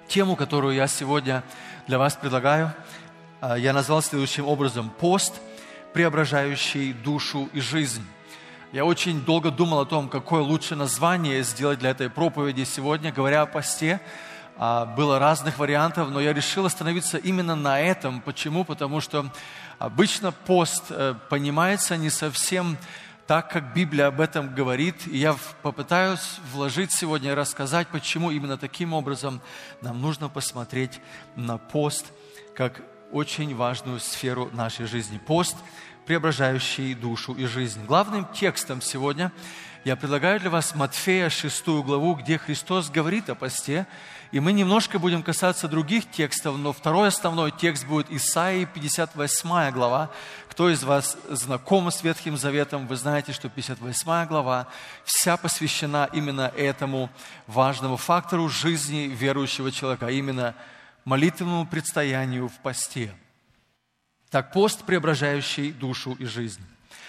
Тему, которую я сегодня для вас предлагаю, я назвал следующим образом: пост, преображающий душу и жизнь. Я очень долго думал о том, какое лучшее название сделать для этой проповеди сегодня, говоря о посте. Было разных вариантов, но я решил остановиться именно на этом. Почему? Потому что обычно пост понимается не совсем так, как Библия об этом говорит. И я попытаюсь вложить сегодня и рассказать, почему именно таким образом нам нужно посмотреть на пост как очень важную сферу нашей жизни. Пост, преображающий душу и жизнь. Главным текстом сегодня я предлагаю для вас Матфея 6 главу, где Христос говорит о посте. И мы немножко будем касаться других текстов, но второй основной текст будет Исаии 58 глава. Кто из вас знаком с Ветхим Заветом, вы знаете, что 58 глава вся посвящена именно этому важному фактору жизни верующего человека, а именно молитвенному предстоянию в посте. Так, пост, преображающий душу и жизнь.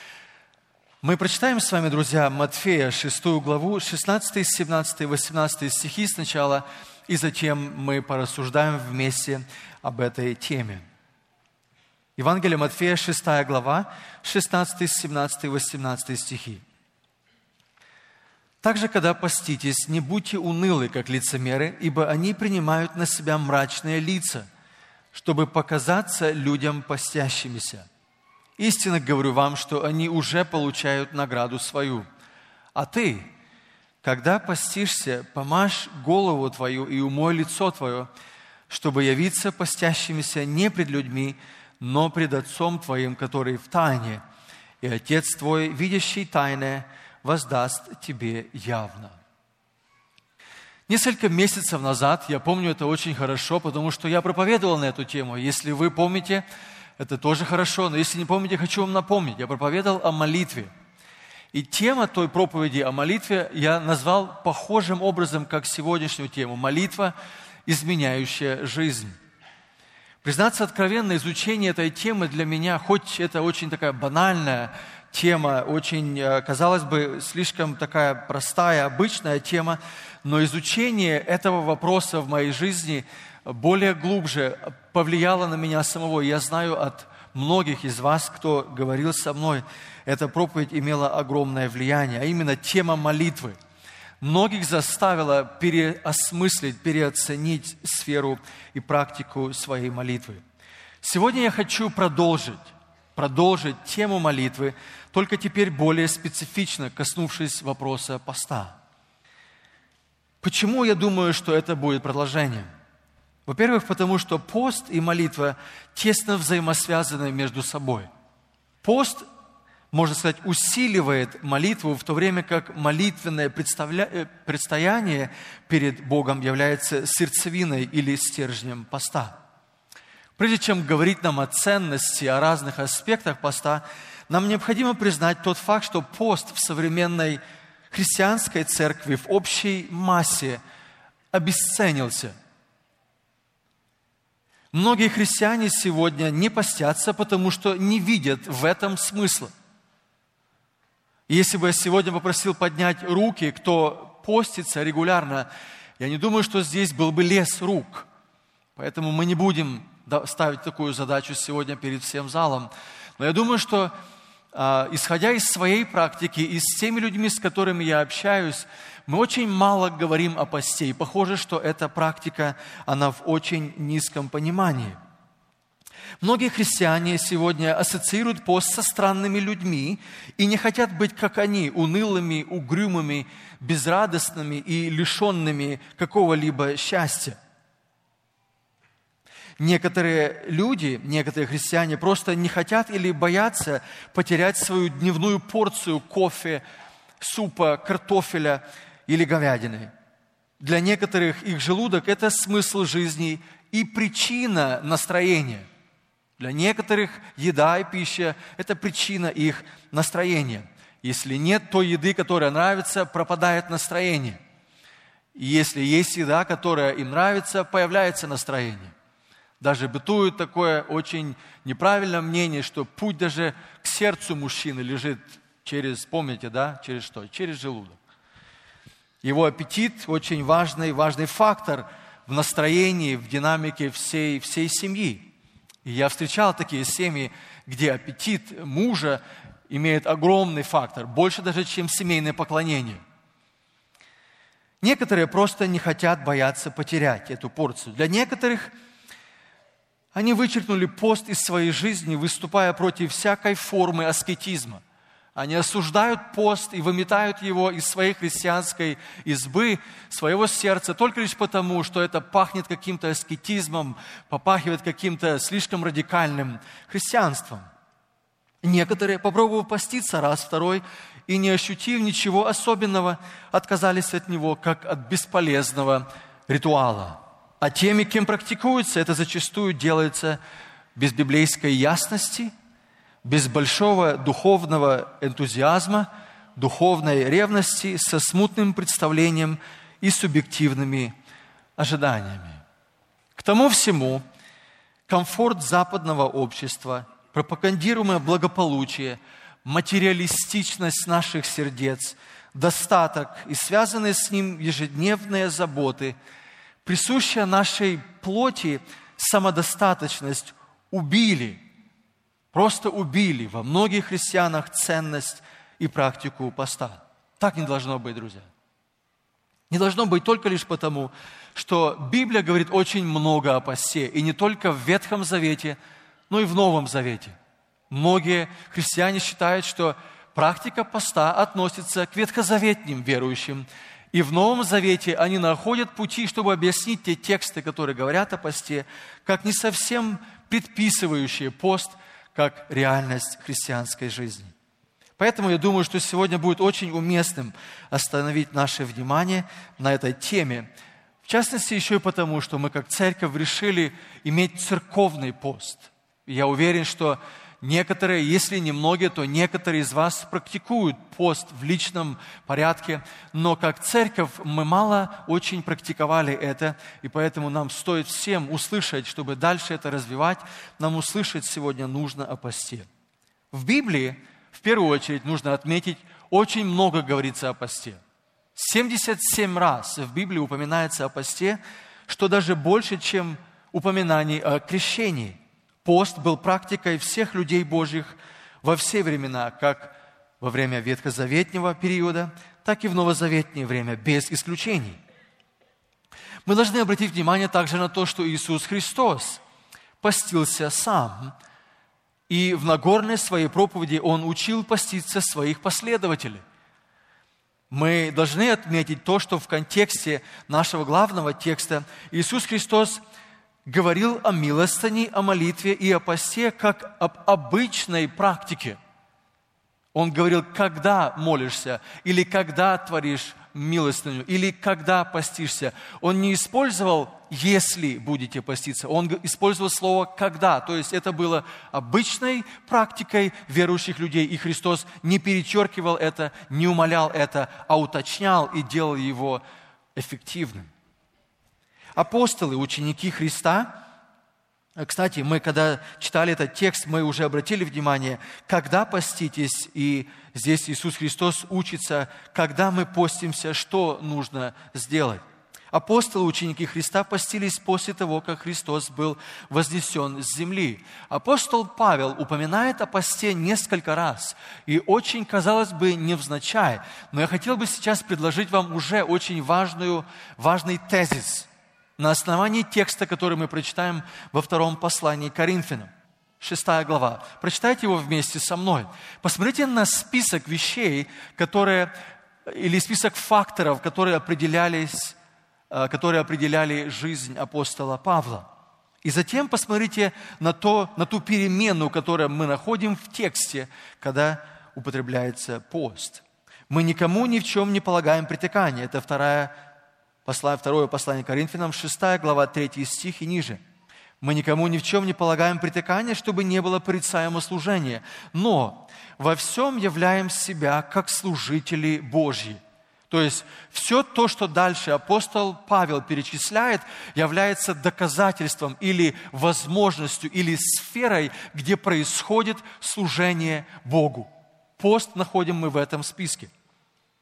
Мы прочитаем с вами, друзья, Матфея 6 главу, 16, 17, 18 стихи сначала, и затем мы порассуждаем вместе об этой теме. Евангелие Матфея, 6 глава, 16, 17, 18 стихи. «Также, когда поститесь, не будьте унылы, как лицемеры, ибо они принимают на себя мрачные лица, чтобы показаться людям постящимися. Истинно говорю вам, что они уже получают награду свою. А ты, когда постишься, помажь голову твою и умой лицо твое, чтобы явиться постящимися не пред людьми, но пред Отцом твоим, который в тайне, и Отец твой, видящий тайное, воздаст тебе явно». Несколько месяцев назад, я помню это очень хорошо, потому что я проповедовал на эту тему. Если вы помните, это тоже хорошо, но если не помните, хочу вам напомнить. Я проповедовал о молитве. И тема той проповеди о молитве я назвал похожим образом, как сегодняшнюю тему. Молитва, изменяющая жизнь. Признаться откровенно, изучение этой темы для меня, хоть это очень такая банальная тема, очень, казалось бы, слишком такая простая, обычная тема, но изучение этого вопроса в моей жизни более глубже повлияло на меня самого. Я знаю от многих из вас, кто говорил со мной, эта проповедь имела огромное влияние, а именно тема молитвы. Многих заставила переосмыслить, переоценить сферу и практику своей молитвы. Сегодня я хочу продолжить тему молитвы, только теперь более специфично, коснувшись вопроса поста. Почему я думаю, что это будет продолжением? Во-первых, потому что пост и молитва тесно взаимосвязаны между собой. Пост, можно сказать, усиливает молитву, в то время как молитвенное предстояние перед Богом является сердцевиной или стержнем поста. Прежде чем говорить нам о ценности, о разных аспектах поста, нам необходимо признать тот факт, что пост в современной христианской церкви в общей массе обесценился. Многие христиане сегодня не постятся, потому что не видят в этом смысла. И если бы я сегодня попросил поднять руки, кто постится регулярно, я не думаю, что здесь был бы лес рук. Поэтому мы не будем ставить такую задачу сегодня перед всем залом. Но я думаю, что исходя из своей практики и с теми людьми, с которыми я общаюсь, мы очень мало говорим о посте. И похоже, что эта практика, она в очень низком понимании. Многие христиане сегодня ассоциируют пост со странными людьми и не хотят быть, как они, унылыми, угрюмыми, безрадостными и лишенными какого-либо счастья. Некоторые люди, некоторые христиане просто не хотят или боятся потерять свою дневную порцию кофе, супа, картофеля или говядины. Для некоторых их желудок – это смысл жизни и причина настроения. Для некоторых еда и пища – это причина их настроения. Если нет той еды, которая нравится, пропадает настроение. И если есть еда, которая им нравится, появляется настроение. Даже бытует такое очень неправильное мнение, что путь даже к сердцу мужчины лежит через, помните, да, через что? Через желудок. Его аппетит очень важный фактор в настроении, в динамике всей семьи. И я встречал такие семьи, где аппетит мужа имеет огромный фактор, больше даже, чем семейное поклонение. Некоторые просто не хотят, боятся потерять эту порцию. Для некоторых они вычеркнули пост из своей жизни, выступая против всякой формы аскетизма. Они осуждают пост и выметают его из своей христианской избы, своего сердца, только лишь потому, что это пахнет каким-то аскетизмом, попахивает каким-то слишком радикальным христианством. Некоторые, попробовав поститься раз, второй, и не ощутив ничего особенного, отказались от него, как от бесполезного ритуала. А теми, кем практикуется, это зачастую делается без библейской ясности, без большого духовного энтузиазма, духовной ревности, со смутным представлением и субъективными ожиданиями. К тому всему, комфорт западного общества, пропагандируемое благополучие, материалистичность наших сердец, достаток и связанные с ним ежедневные заботы, присущая нашей плоти самодостаточность просто убили во многих христианах ценность и практику поста. Так не должно быть, друзья. Не должно быть только лишь потому, что Библия говорит очень много о посте, и не только в Ветхом Завете, но и в Новом Завете. Многие христиане считают, что практика поста относится к ветхозаветным верующим, и в Новом Завете они находят пути, чтобы объяснить те тексты, которые говорят о посте, как не совсем предписывающие пост, как реальность христианской жизни. Поэтому я думаю, что сегодня будет очень уместным остановить наше внимание на этой теме. В частности, еще и потому, что мы как церковь решили иметь церковный пост. И я уверен, что некоторые, если не многие, то некоторые из вас практикуют пост в личном порядке, но как церковь мы мало очень практиковали это, и поэтому нам стоит всем услышать, чтобы дальше это развивать, нам услышать сегодня нужно о посте. В Библии, в первую очередь, нужно отметить, очень много говорится о посте. 77 раз в Библии упоминается о посте, что даже больше, чем упоминаний о крещении. Пост был практикой всех людей Божьих во все времена, как во время ветхозаветнего периода, так и в новозаветнее время, без исключений. Мы должны обратить внимание также на то, что Иисус Христос постился сам, и в Нагорной своей проповеди Он учил поститься своих последователей. Мы должны отметить то, что в контексте нашего главного текста Иисус Христос говорил о милостыне, о молитве и о посте, как об обычной практике. Он говорил, когда молишься, или когда творишь милостыню, или когда постишься. Он не использовал «если будете поститься», он использовал слово «когда». То есть это было обычной практикой верующих людей, и Христос не перечеркивал это, не умалял это, а уточнял и делал его эффективным. Апостолы, ученики Христа, кстати, мы когда читали этот текст, мы уже обратили внимание, когда поститесь, и здесь Иисус Христос учится, когда мы постимся, что нужно сделать. Апостолы, ученики Христа постились после того, как Христос был вознесен с земли. Апостол Павел упоминает о посте несколько раз, и очень, казалось бы, невзначай, но я хотел бы сейчас предложить вам уже очень важный тезис на основании текста, который мы прочитаем во втором послании к Коринфянам, 6 глава. Прочитайте его вместе со мной. Посмотрите на список вещей, или список факторов, которые определяли жизнь апостола Павла. И затем посмотрите на ту перемену, которую мы находим в тексте, когда употребляется пост. Мы никому ни в чем не полагаем притыкания. Это второе послание к Коринфянам, 6 глава, 3 стих и ниже. Мы никому ни в чем не полагаем притыкания, чтобы не было порицаемо служения, но во всем являем себя как служители Божьи. То есть все то, что дальше апостол Павел перечисляет, является доказательством или возможностью, или сферой, где происходит служение Богу. Пост находим мы в этом списке.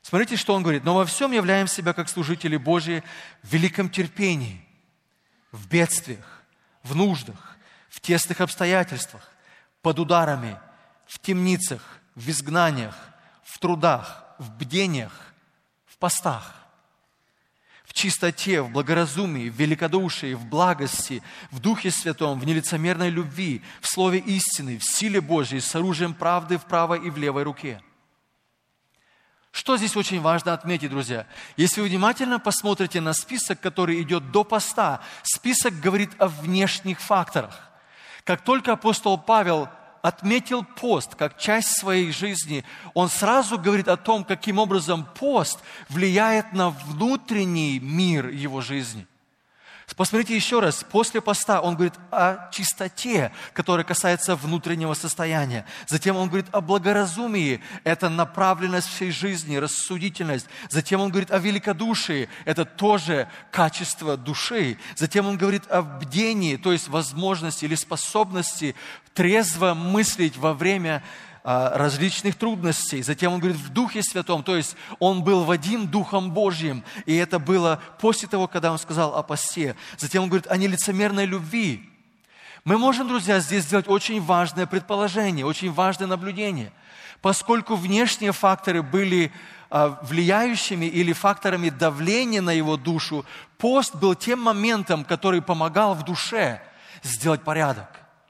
Смотрите, что он говорит. «Но во всем являем себя, как служители Божьи, в великом терпении, в бедствиях, в нуждах, в тесных обстоятельствах, под ударами, в темницах, в изгнаниях, в трудах, в бдениях, в постах, в чистоте, в благоразумии, в великодушии, в благости, в Духе Святом, в нелицемерной любви, в слове истины, в силе Божьей, с оружием правды в правой и в левой руке». Что здесь очень важно отметить, друзья? Если вы внимательно посмотрите на список, который идет до поста, список говорит о внешних факторах. Как только апостол Павел отметил пост как часть своей жизни, он сразу говорит о том, каким образом пост влияет на внутренний мир его жизни. Посмотрите еще раз, после поста он говорит о чистоте, которая касается внутреннего состояния. Затем он говорит о благоразумии, это направленность всей жизни, рассудительность. Затем он говорит о великодушии, это тоже качество души. Затем он говорит о бдении, то есть возможности или способности трезво мыслить во время различных трудностей. Затем он говорит в Духе Святом, то есть он был водим Духом Божьим, и это было после того, когда он сказал о посте. Затем он говорит о нелицемерной любви. Мы можем, друзья, здесь сделать очень важное предположение, очень важное наблюдение. Поскольку внешние факторы были влияющими или факторами давления на его душу, пост был тем моментом, который помогал в душе сделать порядок.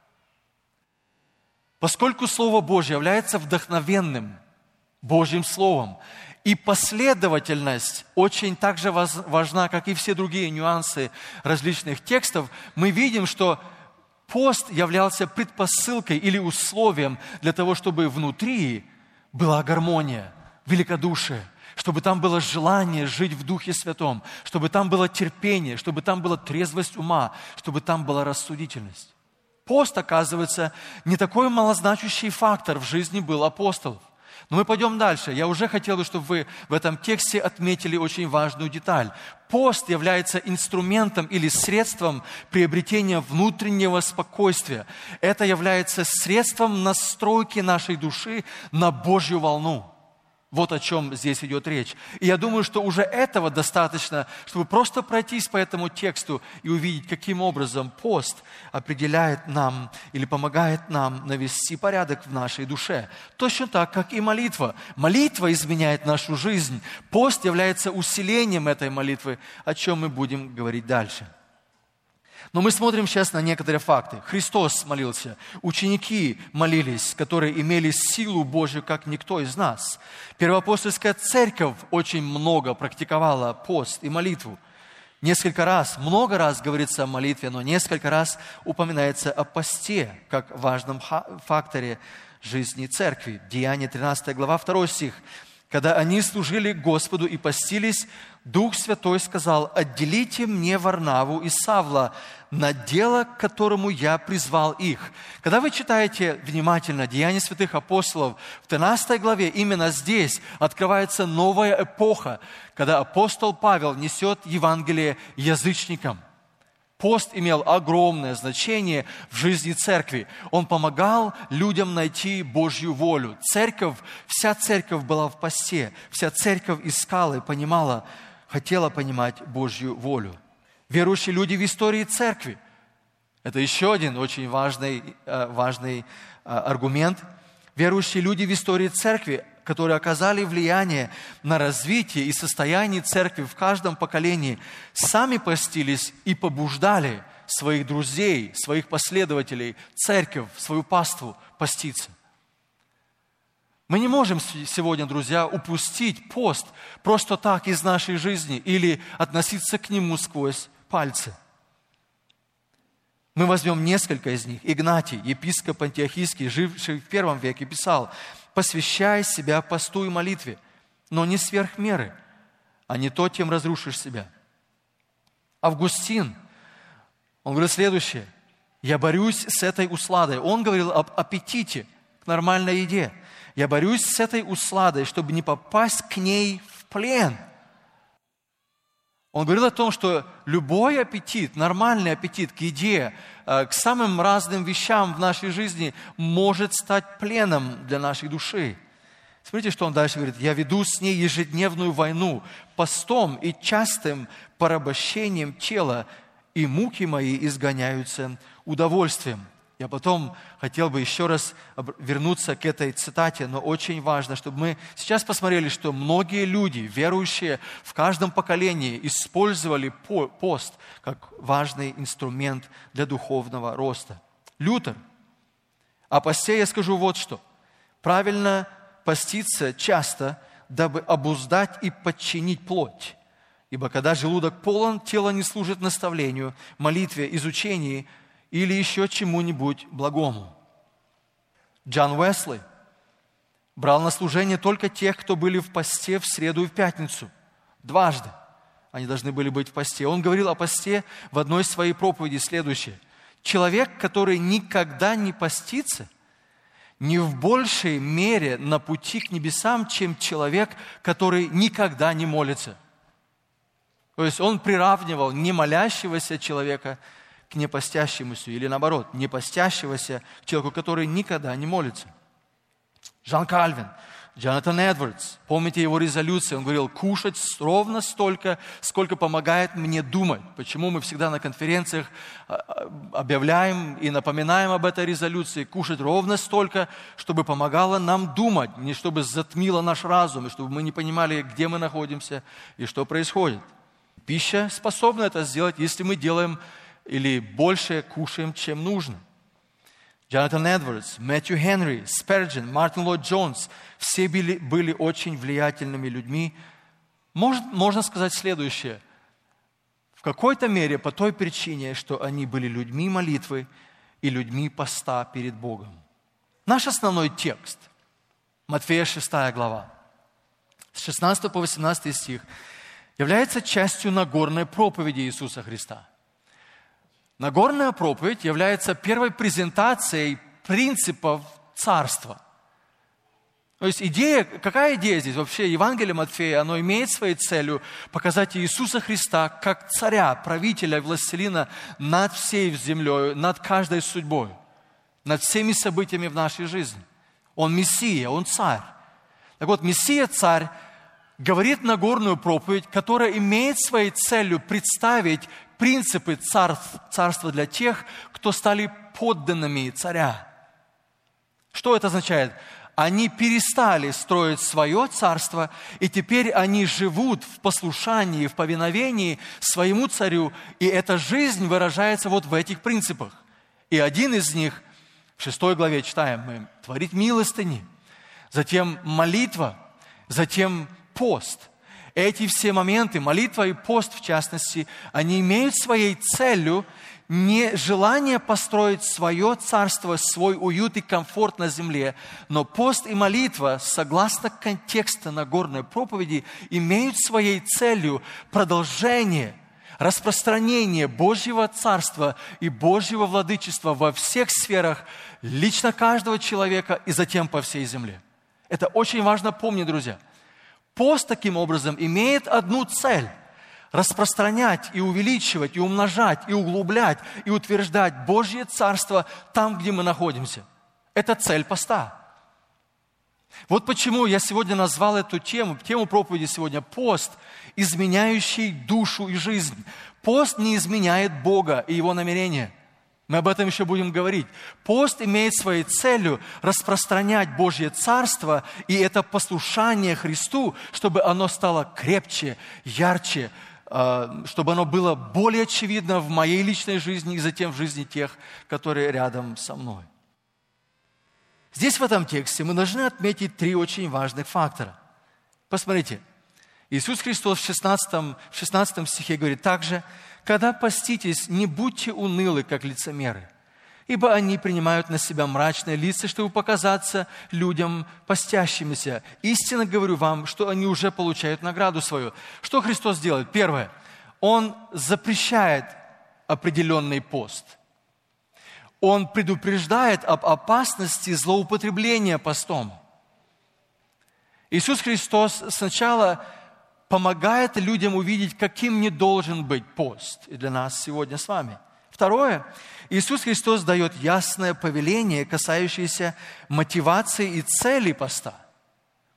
Поскольку Слово Божье является вдохновенным Божьим Словом, и последовательность очень так же важна, как и все другие нюансы различных текстов, мы видим, что пост являлся предпосылкой или условием для того, чтобы внутри была гармония, великодушие, чтобы там было желание жить в Духе Святом, чтобы там было терпение, чтобы там была трезвость ума, чтобы там была рассудительность. Пост, оказывается, не такой малозначащий фактор в жизни был апостолов. Но мы пойдем дальше. Я уже хотел бы, чтобы вы в этом тексте отметили очень важную деталь. Пост является инструментом или средством приобретения внутреннего спокойствия. Это является средством настройки нашей души на Божью волну. Вот о чем здесь идет речь. И я думаю, что уже этого достаточно, чтобы просто пройтись по этому тексту и увидеть, каким образом пост определяет нам или помогает нам навести порядок в нашей душе. Точно так, как и молитва. Молитва изменяет нашу жизнь. Пост является усилением этой молитвы, о чем мы будем говорить дальше. Но мы смотрим сейчас на некоторые факты. Христос молился, ученики молились, которые имели силу Божью, как никто из нас. Первоапостольская церковь очень много практиковала пост и молитву. Несколько раз, много раз говорится о молитве, но несколько раз упоминается о посте, как важном факторе жизни церкви. Деяния 13 глава, 2 стих. Когда они служили Господу и постились, Дух Святой сказал: «Отделите мне Варнаву и Савла на дело, к которому я призвал их». Когда вы читаете внимательно Деяния святых апостолов, в 13 главе именно здесь открывается новая эпоха, когда апостол Павел несет Евангелие язычникам. Пост имел огромное значение в жизни церкви. Он помогал людям найти Божью волю. Вся церковь была в посте. Вся церковь искала и понимала, хотела понимать Божью волю. Верующие люди в истории церкви. Это еще один очень важный аргумент. Верующие люди в истории церкви, которые оказали влияние на развитие и состояние церкви в каждом поколении, сами постились и побуждали своих друзей, своих последователей, церковь, свою паству поститься. Мы не можем сегодня, друзья, упустить пост просто так из нашей жизни или относиться к нему сквозь пальцы. Мы возьмем несколько из них. Игнатий, епископ антиохийский, живший в 1 веке, писал: «Посвящай себя посту и молитве, но не сверх меры, а не то, тем разрушишь себя». Августин, он говорит следующее: «Я борюсь с этой усладой». Он говорил об аппетите к нормальной еде. «Я борюсь с этой усладой, чтобы не попасть к ней в плен». Он говорил о том, что любой аппетит, нормальный аппетит к еде, к самым разным вещам в нашей жизни может стать пленом для нашей души. Смотрите, что он дальше говорит. «Я веду с ней ежедневную войну, постом и частым порабощением тела, и муки мои изгоняются удовольствием». Я потом хотел бы еще раз вернуться к этой цитате, но очень важно, чтобы мы сейчас посмотрели, что многие люди, верующие в каждом поколении, использовали пост как важный инструмент для духовного роста. Лютер. О посте я скажу вот что. Правильно поститься часто, дабы обуздать и подчинить плоть. Ибо когда желудок полон, тело не служит наставлению, молитве, изучению или еще чему-нибудь благому. Джон Уэсли брал на служение только тех, кто были в посте в среду и в пятницу. Дважды они должны были быть в посте. Он говорил о посте в одной из своей проповеди следующее. Человек, который никогда не постится, не в большей мере на пути к небесам, чем человек, который никогда не молится. То есть он приравнивал немолящегося человека к непостящемуся, или наоборот, непостящегося к человеку, который никогда не молится. Жан Кальвин, Джонатан Эдвардс, помните его резолюции, он говорил, кушать ровно столько, сколько помогает мне думать. Почему мы всегда на конференциях объявляем и напоминаем об этой резолюции, кушать ровно столько, чтобы помогало нам думать, не чтобы затмило наш разум, и чтобы мы не понимали, где мы находимся и что происходит. Пища способна это сделать, если мы делаем или больше кушаем, чем нужно. Джонатан Эдвардс, Мэтью Генри, Спurgeon, Мартин Ллойд-Джонс – все были очень влиятельными людьми. Можно сказать следующее. В какой-то мере по той причине, что они были людьми молитвы и людьми поста перед Богом. Наш основной текст, Матфея 6 глава, с 16 по 18 стих, является частью Нагорной проповеди Иисуса Христа. Нагорная проповедь является первой презентацией принципов царства. То есть какая идея здесь? Вообще Евангелие Матфея, оно имеет своей целью показать Иисуса Христа как царя, правителя, властелина над всей землей, над каждой судьбой, над всеми событиями в нашей жизни. Он Мессия, Он царь. Так вот, Мессия, царь, говорит Нагорную проповедь, которая имеет своей целью представить принципы царства для тех, кто стали подданными царя. Что это означает? Они перестали строить свое царство, и теперь они живут в послушании, в повиновении своему царю, и эта жизнь выражается вот в этих принципах. И один из них, в 6 главе читаем мы, творить милостыни, затем молитва, затем пост. Эти все моменты, молитва и пост в частности, они имеют своей целью не желание построить свое царство, свой уют и комфорт на земле, но пост и молитва, согласно контексту Нагорной проповеди, имеют своей целью продолжение, распространение Божьего царства и Божьего владычества во всех сферах лично каждого человека и затем по всей земле. Это очень важно помнить, друзья. Пост, таким образом, имеет одну цель – распространять и увеличивать, и умножать, и углублять, и утверждать Божье Царство там, где мы находимся. Это цель поста. Вот почему я сегодня назвал эту тему проповеди сегодня «Пост, изменяющий душу и жизнь». Пост не изменяет Бога и Его намерения. Мы об этом еще будем говорить. Пост имеет своей целью распространять Божье Царство и это послушание Христу, чтобы оно стало крепче, ярче, чтобы оно было более очевидно в моей личной жизни и затем в жизни тех, которые рядом со мной. Здесь в этом тексте мы должны отметить 3 очень важных фактора. Посмотрите, Иисус Христос в 16 стихе говорит также: «Когда поститесь, не будьте унылы, как лицемеры, ибо они принимают на себя мрачные лица, чтобы показаться людям постящимися. Истинно говорю вам, что они уже получают награду свою». Что Христос делает? Первое. Он запрещает определенный пост. Он предупреждает об опасности злоупотребления постом. Иисус Христос сначала помогает людям увидеть, каким не должен быть пост. И для нас сегодня с вами. Второе. Иисус Христос дает ясное повеление, касающееся мотивации и цели поста.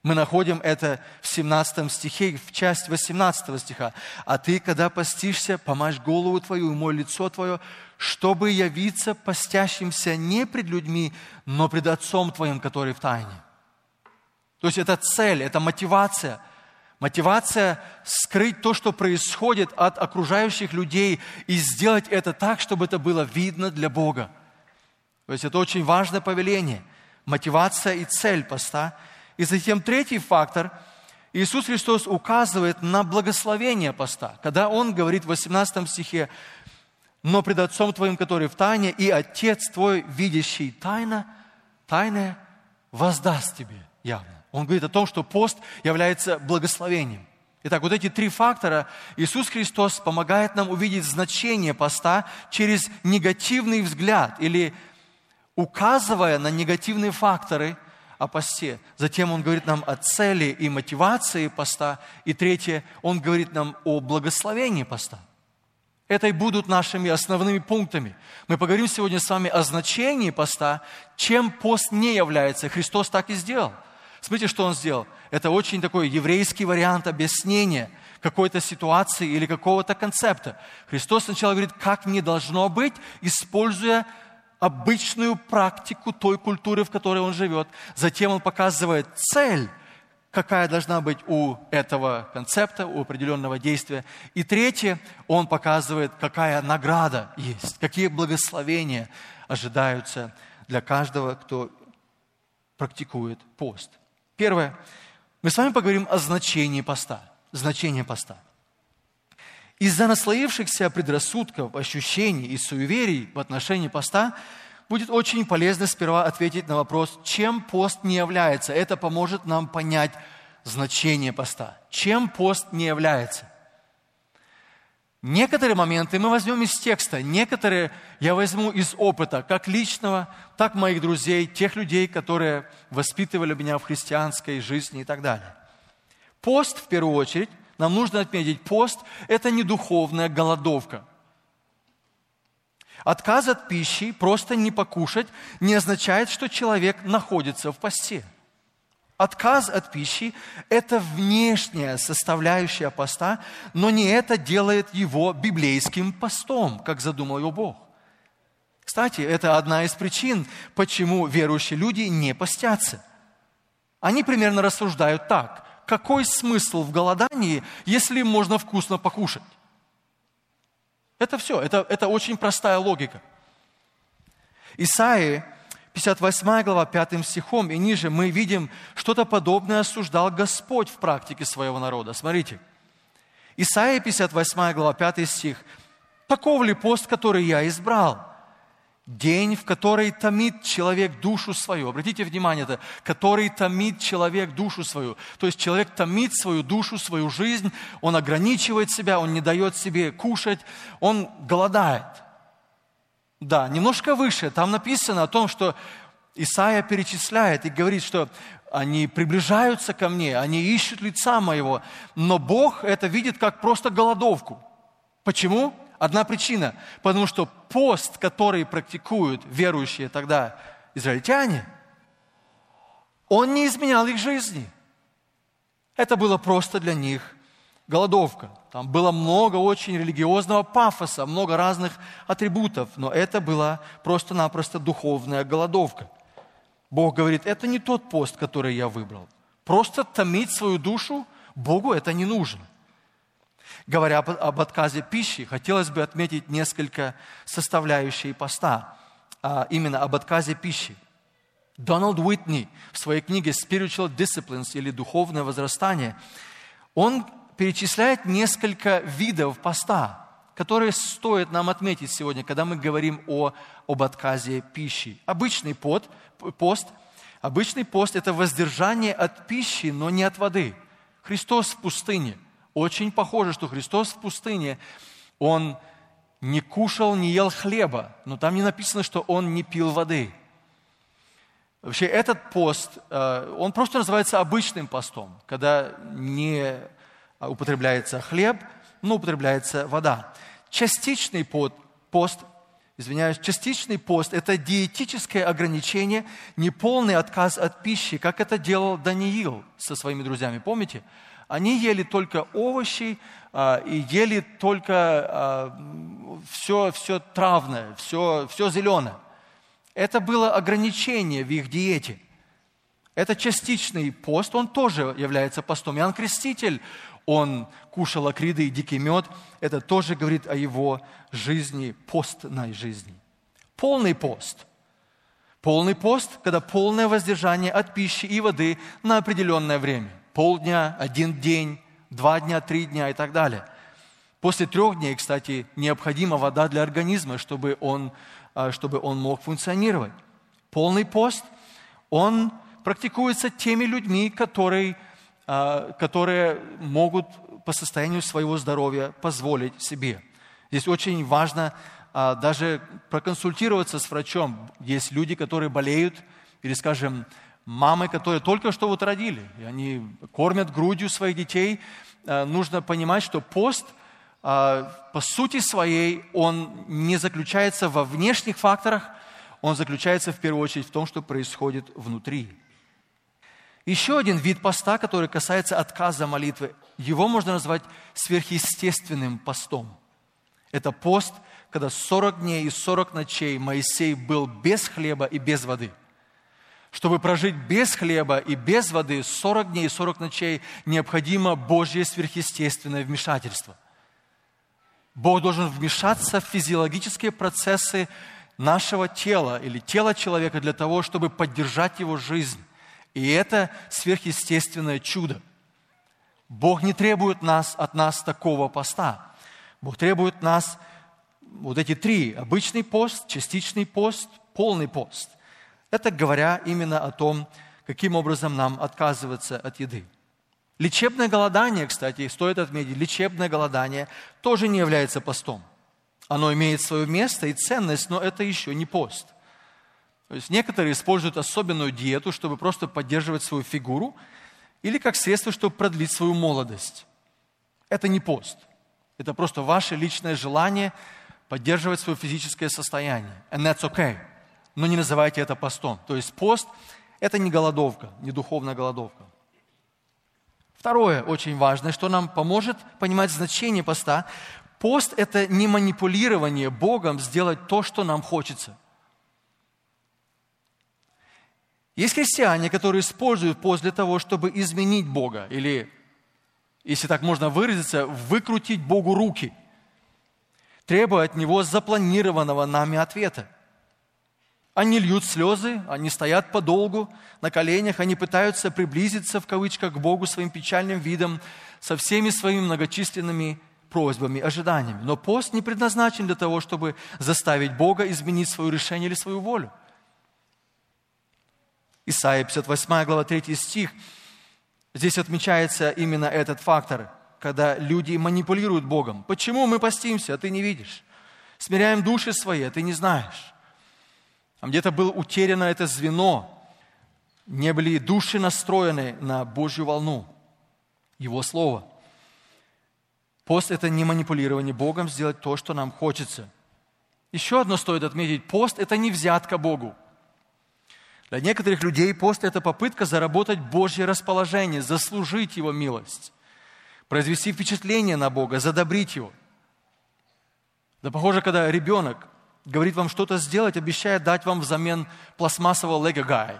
Мы находим это в 17 стихе, в часть 18 стиха. «А ты, когда постишься, помажь голову твою и мой лицо твое, чтобы явиться постящимся не пред людьми, но пред Отцом твоим, который в тайне». То есть это цель, это мотивация. Мотивация скрыть то, что происходит от окружающих людей, и сделать это так, чтобы это было видно для Бога. То есть это очень важное повеление. Мотивация и цель поста. И затем третий фактор. Иисус Христос указывает на благословение поста. Когда Он говорит в 18 стихе: «Но пред Отцом твоим, который в тайне, и Отец твой, видящий тайное, воздаст тебе явно». Он говорит о том, что пост является благословением. Итак, вот эти три фактора Иисус Христос помогает нам увидеть значение поста через негативный взгляд или указывая на негативные факторы о посте. Затем Он говорит нам о цели и мотивации поста. И третье, Он говорит нам о благословении поста. Это и будут нашими основными пунктами. Мы поговорим сегодня с вами о значении поста, чем пост не является. Христос так и сделал. Смотрите, что Он сделал. Это очень такой еврейский вариант объяснения какой-то ситуации или какого-то концепта. Христос сначала говорит, как не должно быть, используя обычную практику той культуры, в которой Он живет. Затем Он показывает цель, какая должна быть у этого концепта, у определенного действия. И третье, Он показывает, какая награда есть, какие благословения ожидаются для каждого, кто практикует пост. Первое. Мы с вами поговорим о значении поста. Значение поста. Из-за наслоившихся предрассудков, ощущений и суеверий в отношении поста будет очень полезно сперва ответить на вопрос, чем пост не является. Это поможет нам понять значение поста. Чем пост не является? Некоторые моменты мы возьмем из текста, некоторые я возьму из опыта, как личного, так моих друзей, тех людей, которые воспитывали меня в христианской жизни и так далее. Пост, в первую очередь, нам нужно отметить, пост – это не духовная голодовка. Отказ от пищи, просто не покушать, не означает, что человек находится в посте. Отказ от пищи – это внешняя составляющая поста, но не это делает его библейским постом, как задумал его Бог. Кстати, это одна из причин, почему верующие люди не постятся. Они примерно рассуждают так: какой смысл в голодании, если можно вкусно покушать? Это все, это очень простая логика. Исаии, 58 глава, 5 стихом и ниже мы видим, что-то подобное осуждал Господь в практике своего народа. Смотрите, Исаия, 58 глава, 5 стих. «Таков ли пост, который я избрал? День, в который томит человек душу свою». Обратите внимание, это «который томит человек душу свою». То есть человек томит свою душу, свою жизнь, он ограничивает себя, он не дает себе кушать, он голодает. Да, немножко выше, там написано о том, что Исаия перечисляет и говорит, что они приближаются ко мне, они ищут лица моего, но Бог это видит как просто голодовку. Почему? Одна причина, потому что пост, который практикуют верующие тогда израильтяне, он не изменял их жизни. Это было просто для них голодовка. Там было много очень религиозного пафоса, много разных атрибутов, но это была просто-напросто духовная голодовка. Бог говорит, это не тот пост, который я выбрал. Просто томить свою душу Богу это не нужно. Говоря об отказе пищи, хотелось бы отметить несколько составляющих поста, именно об отказе пищи. Дональд Уитни в своей книге «Spiritual Disciplines» или «Духовное возрастание», он перечисляет несколько видов поста, которые стоит нам отметить сегодня, когда мы говорим об отказе пищи. Обычный пост – это воздержание от пищи, но не от воды. Христос в пустыне. Очень похоже, что Христос в пустыне, Он не кушал, не ел хлеба, но там не написано, что Он не пил воды. Вообще этот пост, он просто называется обычным постом, когда не употребляется хлеб, но употребляется вода. Частичный пост частичный пост – это диетическое ограничение, неполный отказ от пищи, как это делал Даниил со своими друзьями. Помните? Они ели только овощи и ели только все травное, все зеленое. Это было ограничение в их диете. Это частичный пост, он тоже является постом. Иоанн Креститель, он кушал акриды и дикий мед. Это тоже говорит о его жизни, постной жизни. Полный пост. Полный пост, когда полное воздержание от пищи и воды на определенное время. Полдня, 1 день, 2 дня, 3 дня и так далее. После 3 дней, кстати, необходима вода для организма, чтобы он мог функционировать. Полный пост, он практикуется теми людьми, которые могут по состоянию своего здоровья позволить себе. Здесь очень важно даже проконсультироваться с врачом. Есть люди, которые болеют, или, скажем, мамы, которые только что вот родили, и они кормят грудью своих детей. Нужно понимать, что пост, по сути своей, он не заключается во внешних факторах, он заключается в первую очередь в том, что происходит внутри. Еще один вид поста, который касается отказа молитвы, его можно назвать сверхъестественным постом. Это пост, когда 40 дней и 40 ночей Моисей был без хлеба и без воды. Чтобы прожить без хлеба и без воды 40 дней и 40 ночей, необходимо Божье сверхъестественное вмешательство. Бог должен вмешаться в физиологические процессы нашего тела или тела человека для того, чтобы поддержать его жизнь. И это сверхъестественное чудо. Бог не требует от нас такого поста. Бог требует нас вот эти 3: обычный пост, частичный пост, полный пост. Это говоря именно о том, каким образом нам отказываться от еды. Лечебное голодание, кстати, стоит отметить, лечебное голодание тоже не является постом. Оно имеет свое место и ценность, но это еще не пост. То есть некоторые используют особенную диету, чтобы просто поддерживать свою фигуру, или как средство, чтобы продлить свою молодость. Это не пост. Это просто ваше личное желание поддерживать свое физическое состояние. And that's okay. Но не называйте это постом. То есть пост – это не голодовка, не духовная голодовка. Второе, очень важное, что нам поможет понимать значение поста. Пост – это не манипулирование Богом сделать то, что нам хочется. Есть христиане, которые используют пост для того, чтобы изменить Бога, или, если так можно выразиться, выкрутить Богу руки, требуя от Него запланированного нами ответа. Они льют слезы, они стоят подолгу на коленях, они пытаются приблизиться, в кавычках, к Богу своим печальным видом, со всеми своими многочисленными просьбами, ожиданиями. Но пост не предназначен для того, чтобы заставить Бога изменить свое решение или свою волю. Исайя 58 глава 3 стих. Здесь отмечается именно этот фактор, когда люди манипулируют Богом. Почему мы постимся, а ты не видишь? Смиряем души свои, а ты не знаешь. Там где-то было утеряно это звено. Не были души настроены на Божью волну, Его Слово. Пост – это не манипулирование Богом, сделать то, что нам хочется. Еще одно стоит отметить. Пост – это не взятка Богу. Для некоторых людей пост – это попытка заработать Божье расположение, заслужить Его милость, произвести впечатление на Бога, задобрить Его. Да похоже, когда ребенок говорит вам что-то сделать, обещает дать вам взамен пластмассового Lego Guy.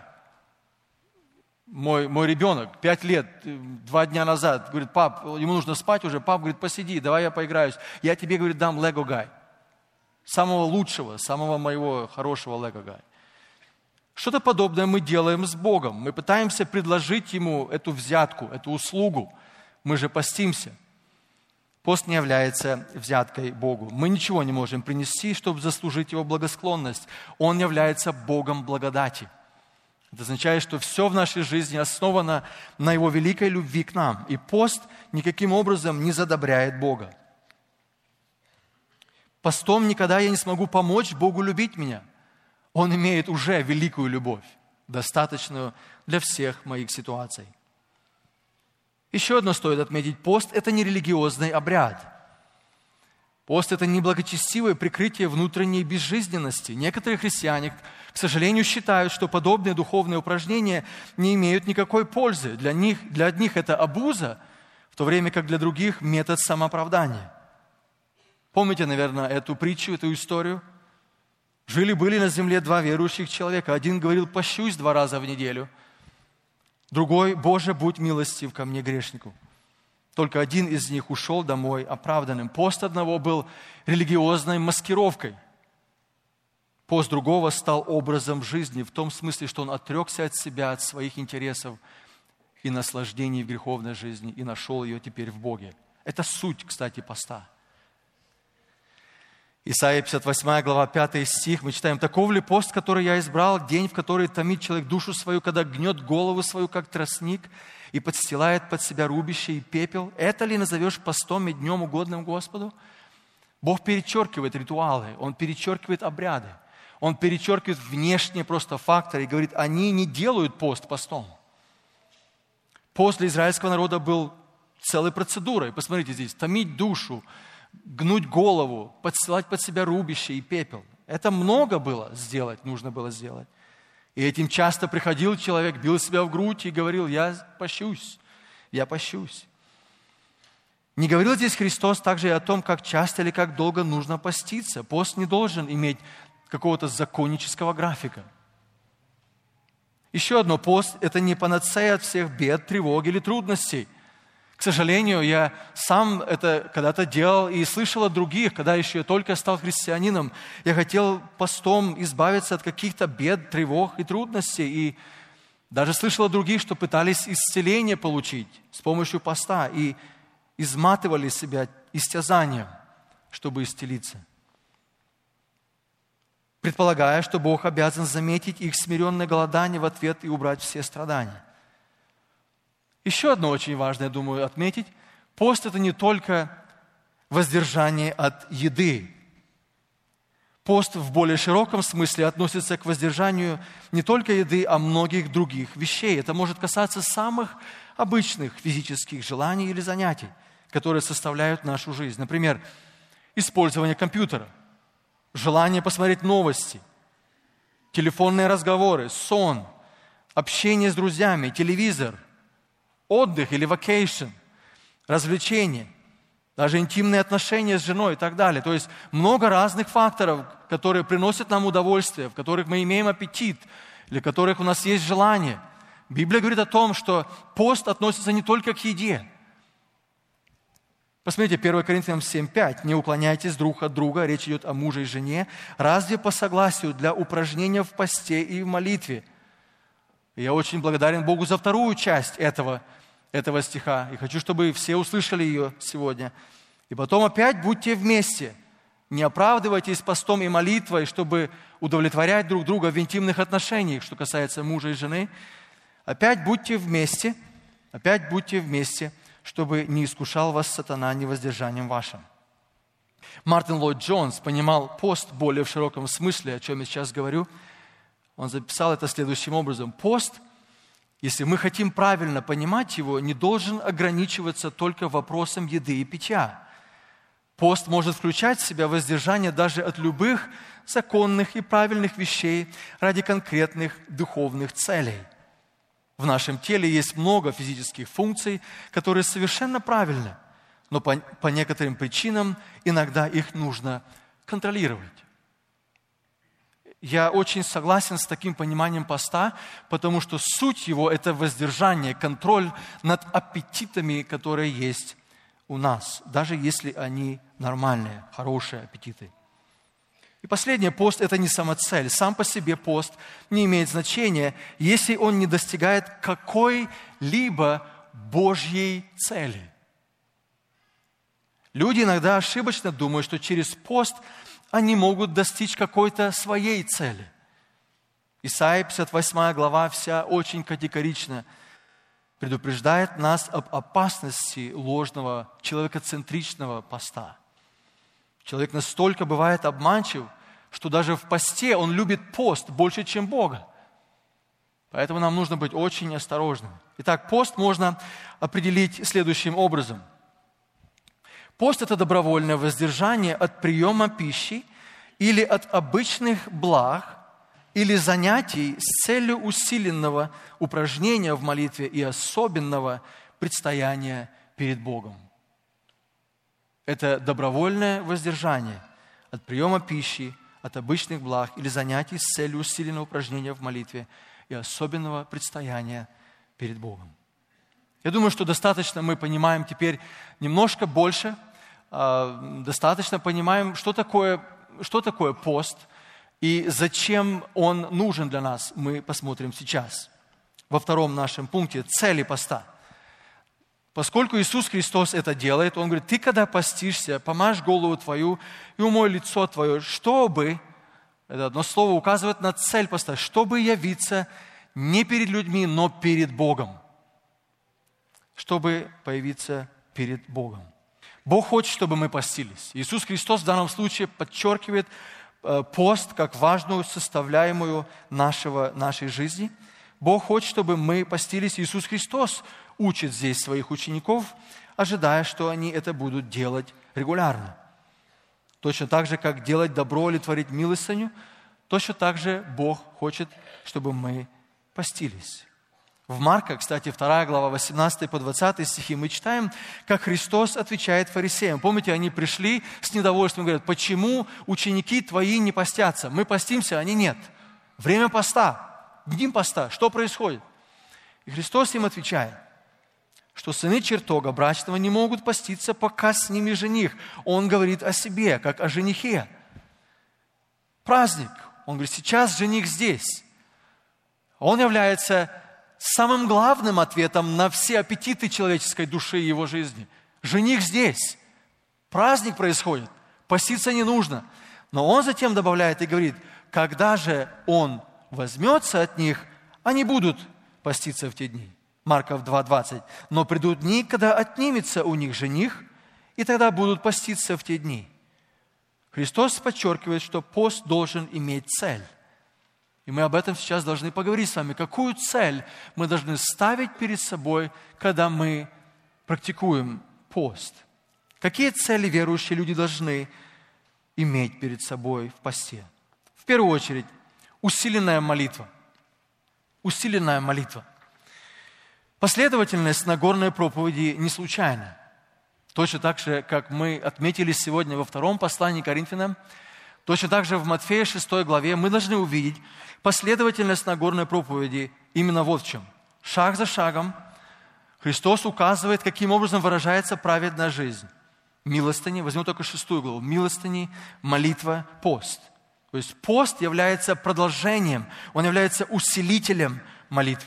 Мой ребенок, 5 лет, 2 дня назад, говорит: пап, ему нужно спать уже, пап говорит: посиди, давай я поиграюсь. Я тебе, говорит, дам Lego Guy. Самого лучшего, самого моего хорошего Lego Guy. Что-то подобное мы делаем с Богом. Мы пытаемся предложить Ему эту взятку, эту услугу. Мы же постимся. Пост не является взяткой Богу. Мы ничего не можем принести, чтобы заслужить Его благосклонность. Он является Богом благодати. Это означает, что все в нашей жизни основано на Его великой любви к нам. И пост никаким образом не задобряет Бога. Постом никогда я не смогу помочь Богу любить меня. Он имеет уже великую любовь, достаточную для всех моих ситуаций. Еще одно стоит отметить. Пост – это не религиозный обряд. Пост – это не благочестивое прикрытие внутренней безжизненности. Некоторые христиане, к сожалению, считают, что подобные духовные упражнения не имеют никакой пользы. Для одних это обуза, в то время как для других – метод самооправдания. Помните, наверное, эту притчу, эту историю? Жили-были на земле два верующих человека. Один говорил: «Пощусь 2 раза в неделю». Другой: «Боже, будь милостив ко мне, грешнику». Только один из них ушел домой оправданным. Пост одного был религиозной маскировкой. Пост другого стал образом жизни, в том смысле, что он отрекся от себя, от своих интересов и наслаждений в греховной жизни, и нашел ее теперь в Боге. Это суть, кстати, поста. Исайя 58 глава 5 стих, мы читаем: «Таков ли пост, который я избрал, день, в который томит человек душу свою, когда гнет голову свою, как тростник, и подстилает под себя рубище и пепел? Это ли назовешь постом и днем угодным Господу?» Бог перечеркивает ритуалы, Он перечеркивает обряды, Он перечеркивает внешние просто факторы и говорит: они не делают пост постом. Пост для израильского народа был целой процедурой. Посмотрите здесь: томить душу, гнуть голову, подстилать под себя рубище и пепел. Это много было сделать, нужно было сделать. И этим часто приходил человек, бил себя в грудь и говорил: «Я пощусь, я пощусь». Не говорил здесь Христос также и о том, как часто или как долго нужно поститься. Пост не должен иметь какого-то законнического графика. Еще одно: пост – это не панацея от всех бед, тревог или трудностей. К сожалению, я сам это когда-то делал и слышал от других, когда еще я только стал христианином. Я хотел постом избавиться от каких-то бед, тревог и трудностей. И даже слышал от других, что пытались исцеление получить с помощью поста и изматывали себя истязанием, чтобы исцелиться, предполагая, что Бог обязан заметить их смиренное голодание в ответ и убрать все страдания. Еще одно очень важное, думаю, отметить. Пост – это не только воздержание от еды. Пост в более широком смысле относится к воздержанию не только еды, а многих других вещей. Это может касаться самых обычных физических желаний или занятий, которые составляют нашу жизнь. Например, использование компьютера, желание посмотреть новости, телефонные разговоры, сон, общение с друзьями, телевизор, отдых или vacation, развлечения, даже интимные отношения с женой и так далее. То есть много разных факторов, которые приносят нам удовольствие, в которых мы имеем аппетит, или в которых у нас есть желание. Библия говорит о том, что пост относится не только к еде. Посмотрите, 1 Коринфянам 7:5. «Не уклоняйтесь друг от друга», речь идет о муже и жене, «разве по согласию для упражнения в посте и в молитве». И я очень благодарен Богу за вторую часть этого стиха. И хочу, чтобы все услышали ее сегодня. «И потом опять будьте вместе. Не оправдывайтесь постом и молитвой, чтобы удовлетворять друг друга в интимных отношениях», что касается мужа и жены. Опять будьте вместе, чтобы не искушал вас сатана невоздержанием вашим. Мартин Ллойд Джонс понимал пост более в широком смысле, о чем я сейчас говорю. Он записал это следующим образом. Пост, если мы хотим правильно понимать его, не должен ограничиваться только вопросом еды и питья. Пост может включать в себя воздержание даже от любых законных и правильных вещей ради конкретных духовных целей. В нашем теле есть много физических функций, которые совершенно правильны, но по некоторым причинам иногда их нужно контролировать. Я очень согласен с таким пониманием поста, потому что суть его – это воздержание, контроль над аппетитами, которые есть у нас, даже если они нормальные, хорошие аппетиты. И последнее, пост – это не самоцель. Сам по себе пост не имеет значения, если он не достигает какой-либо Божьей цели. Люди иногда ошибочно думают, что через пост они могут достичь какой-то своей цели. Исайя 58 глава вся очень категорично предупреждает нас об опасности ложного, человекоцентричного поста. Человек настолько бывает обманчив, что даже в посте он любит пост больше, чем Бога. Поэтому нам нужно быть очень осторожными. Итак, пост можно определить следующим образом. Пост – это добровольное воздержание от приема пищи или от обычных благ, или занятий с целью усиленного упражнения в молитве и особенного предстояния перед Богом. Это добровольное воздержание от приема пищи, от обычных благ или занятий с целью усиленного упражнения в молитве и особенного предстояния перед Богом. Я думаю, что достаточно мы понимаем теперь немножко больше, достаточно понимаем, что такое пост и зачем он нужен для нас. Мы посмотрим сейчас. Во втором нашем пункте цели поста. Поскольку Иисус Христос это делает, Он говорит: ты, когда постишься, помажь голову твою и умой лицо твое, чтобы, это одно слово указывает на цель поста, чтобы явиться не перед людьми, но перед Богом. Чтобы появиться перед Богом. Бог хочет, чтобы мы постились. Иисус Христос в данном случае подчеркивает пост как важную составляемую нашей жизни. Бог хочет, чтобы мы постились. Иисус Христос учит здесь своих учеников, ожидая, что они это будут делать регулярно. Точно так же, как делать добро или творить милостыню, точно так же Бог хочет, чтобы мы постились. В Марка, кстати, 2 глава, 18 по 20 стихи, мы читаем, как Христос отвечает фарисеям. Помните, они пришли с недовольством и говорят: почему ученики твои не постятся? Мы постимся, они нет. Время поста, днем поста, что происходит? И Христос им отвечает, что сыны чертога брачного не могут поститься, пока с ними жених. Он говорит о себе, как о женихе. Праздник. Он говорит: сейчас жених здесь. Он является самым главным ответом на все аппетиты человеческой души и его жизни. Жених здесь. Праздник происходит. Поститься не нужно. Но он затем добавляет и говорит: когда же он возьмется от них, они будут поститься в те дни. Марков 2:20. Но придут дни, когда отнимется у них жених, и тогда будут поститься в те дни. Христос подчеркивает, что пост должен иметь цель. И мы об этом сейчас должны поговорить с вами. Какую цель мы должны ставить перед собой, когда мы практикуем пост? Какие цели верующие люди должны иметь перед собой в посте? В первую очередь, усиленная молитва. Усиленная молитва. Последовательность Нагорной проповеди не случайна. Точно так же, как мы отметили сегодня во втором послании к Коринфянам, точно так же в Матфея 6 главе мы должны увидеть последовательность Нагорной проповеди именно вот в чем. Шаг за шагом Христос указывает, каким образом выражается праведная жизнь. Милостыни, возьмем только 6 главу, милостыни, молитва, пост. То есть пост является продолжением, он является усилителем молитвы.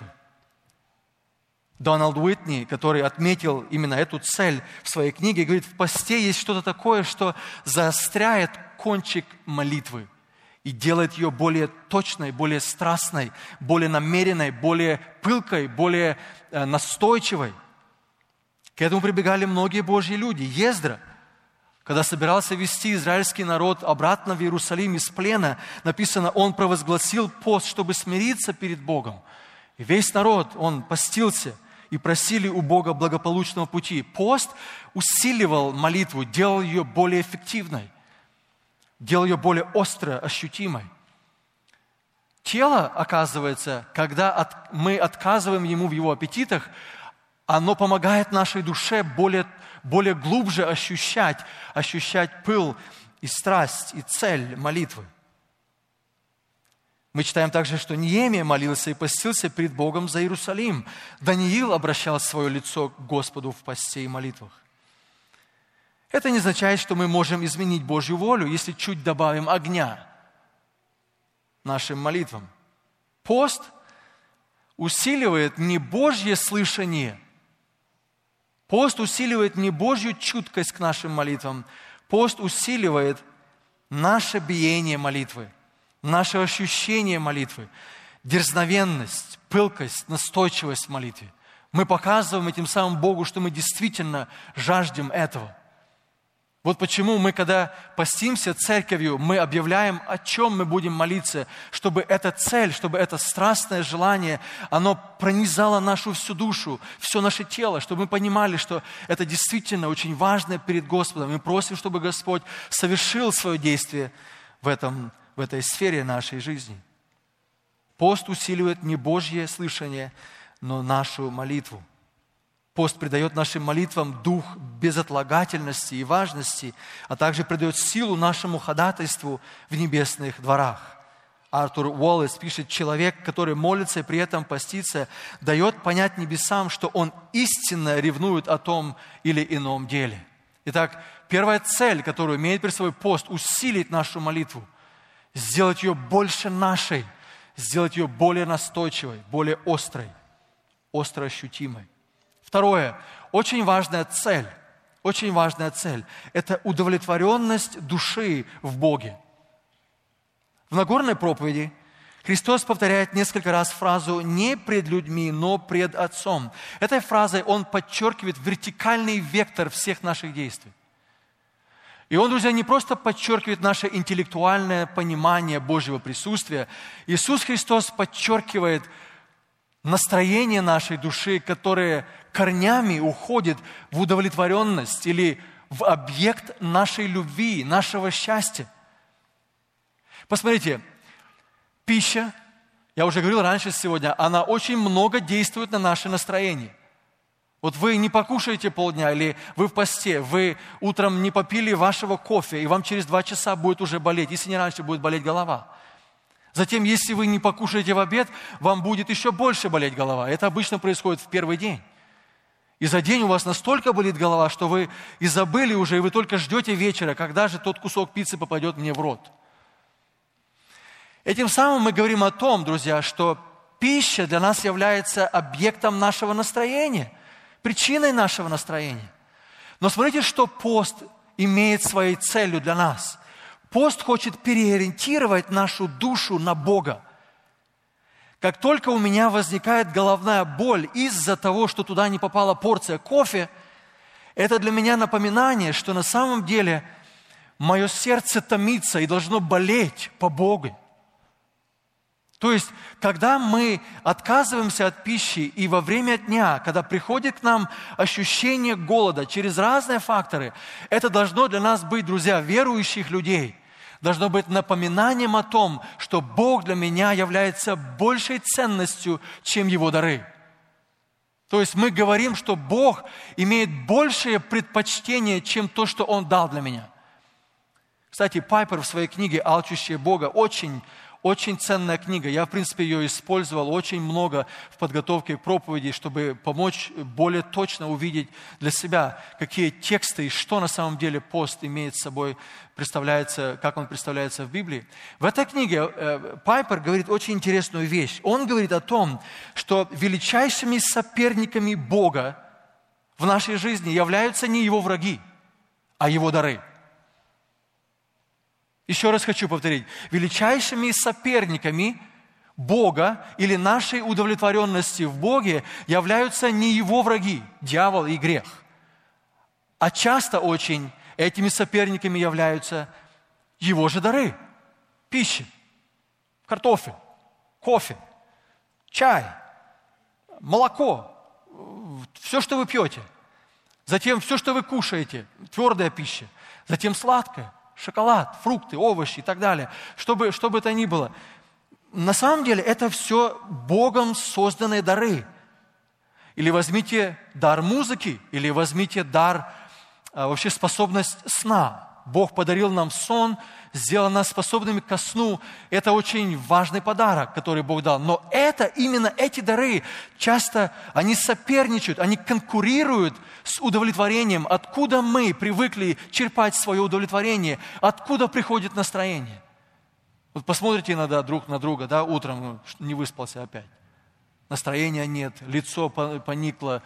Дональд Уитни, который отметил именно эту цель в своей книге, говорит: в посте есть что-то такое, что заостряет кончик молитвы и делает ее более точной, более страстной, более намеренной, более пылкой, более настойчивой. К этому прибегали многие Божьи люди. Ездра, когда собирался вести израильский народ обратно в Иерусалим из плена, написано, он провозгласил пост, чтобы смириться перед Богом. И весь народ, он постился и просили у Бога благополучного пути. Пост усиливал молитву, делал ее более эффективной, делал ее более остро ощутимой. Тело, оказывается, когда мы отказываем ему в его аппетитах, оно помогает нашей душе более глубже ощущать пыл и страсть, и цель молитвы. Мы читаем также, что Неемия молился и постился перед Богом за Иерусалим. Даниил обращал свое лицо к Господу в посте и молитвах. Это не означает, что мы можем изменить Божью волю, если чуть добавим огня нашим молитвам. Пост усиливает не Божье слышание, пост усиливает не Божью чуткость к нашим молитвам, пост усиливает наше биение молитвы, наше ощущение молитвы, дерзновенность, пылкость, настойчивость в молитве. Мы показываем этим самым Богу, что мы действительно жаждем этого. Вот почему мы, когда постимся церковью, мы объявляем, о чем мы будем молиться, чтобы эта цель, чтобы это страстное желание, оно пронизало нашу всю душу, все наше тело, чтобы мы понимали, что это действительно очень важно перед Господом. Мы просим, чтобы Господь совершил свое действие в этой сфере нашей жизни. Пост усиливает не Божье слышание, но нашу молитву. Пост придает нашим молитвам дух безотлагательности и важности, а также придает силу нашему ходатайству в небесных дворах. Артур Уоллес пишет: человек, который молится и при этом постится, дает понять небесам, что он истинно ревнует о том или ином деле. Итак, первая цель, которую имеет при собой пост, усилить нашу молитву, сделать ее больше нашей, сделать ее более настойчивой, более острой, остро ощутимой. Второе, очень важная цель – это удовлетворенность души в Боге. В Нагорной проповеди Христос повторяет несколько раз фразу «не пред людьми, но пред Отцом». Этой фразой Он подчеркивает вертикальный вектор всех наших действий. И Он, друзья, не просто подчеркивает наше интеллектуальное понимание Божьего присутствия. Иисус Христос подчеркивает настроение нашей души, которое корнями уходит в удовлетворенность или в объект нашей любви, нашего счастья. Посмотрите, пища, я уже говорил раньше сегодня, она очень много действует на наше настроение. Вот вы не покушаете полдня, или вы в посте, вы утром не попили вашего кофе, и вам через 2 часа будет уже болеть, если не раньше, будет болеть голова. Затем, если вы не покушаете в обед, вам будет еще больше болеть голова. Это обычно происходит в первый день. И за день у вас настолько болит голова, что вы и забыли уже, и вы только ждете вечера, когда же тот кусок пиццы попадет мне в рот. Этим самым мы говорим о том, друзья, что пища для нас является объектом нашего настроения, причиной нашего настроения. Но смотрите, что пост имеет своей целью для нас. Пост хочет переориентировать нашу душу на Бога. Как только у меня возникает головная боль из-за того, что туда не попала порция кофе, это для меня напоминание, что на самом деле мое сердце томится и должно болеть по Богу. То есть, когда мы отказываемся от пищи и во время дня, когда приходит к нам ощущение голода через разные факторы, это должно для нас быть, друзья, верующих людей, должно быть напоминанием о том, что Бог для меня является большей ценностью, чем Его дары. То есть мы говорим, что Бог имеет большее предпочтение, чем то, что Он дал для меня. Кстати, Пайпер в своей книге «Алчущие Бога» очень ценная книга. Я, в принципе, ее использовал очень много в подготовке к проповеди, чтобы помочь более точно увидеть для себя, какие тексты и что на самом деле пост имеет собой, представляется, как он представляется в Библии. В этой книге Пайпер говорит очень интересную вещь. Он говорит о том, что величайшими соперниками Бога в нашей жизни являются не Его враги, а Его дары. Еще раз хочу повторить. Величайшими соперниками Бога или нашей удовлетворенности в Боге являются не Его враги, дьявол и грех. А часто очень этими соперниками являются Его же дары. Пища, картофель, кофе, чай, молоко, все, что вы пьете. Затем все, что вы кушаете, твердая пища. Затем сладкое. Шоколад, фрукты, овощи и так далее. Что бы это ни было. На самом деле это все Богом созданные дары. Или возьмите дар музыки, или возьмите дар, вообще способность сна. Бог подарил нам сон, сделал нас способными ко сну. Это очень важный подарок, который Бог дал. Но именно эти дары, часто они соперничают, они конкурируют с удовлетворением. Откуда мы привыкли черпать свое удовлетворение? Откуда приходит настроение? Вот посмотрите иногда друг на друга, да, утром не выспался опять. Настроения нет, лицо поникло,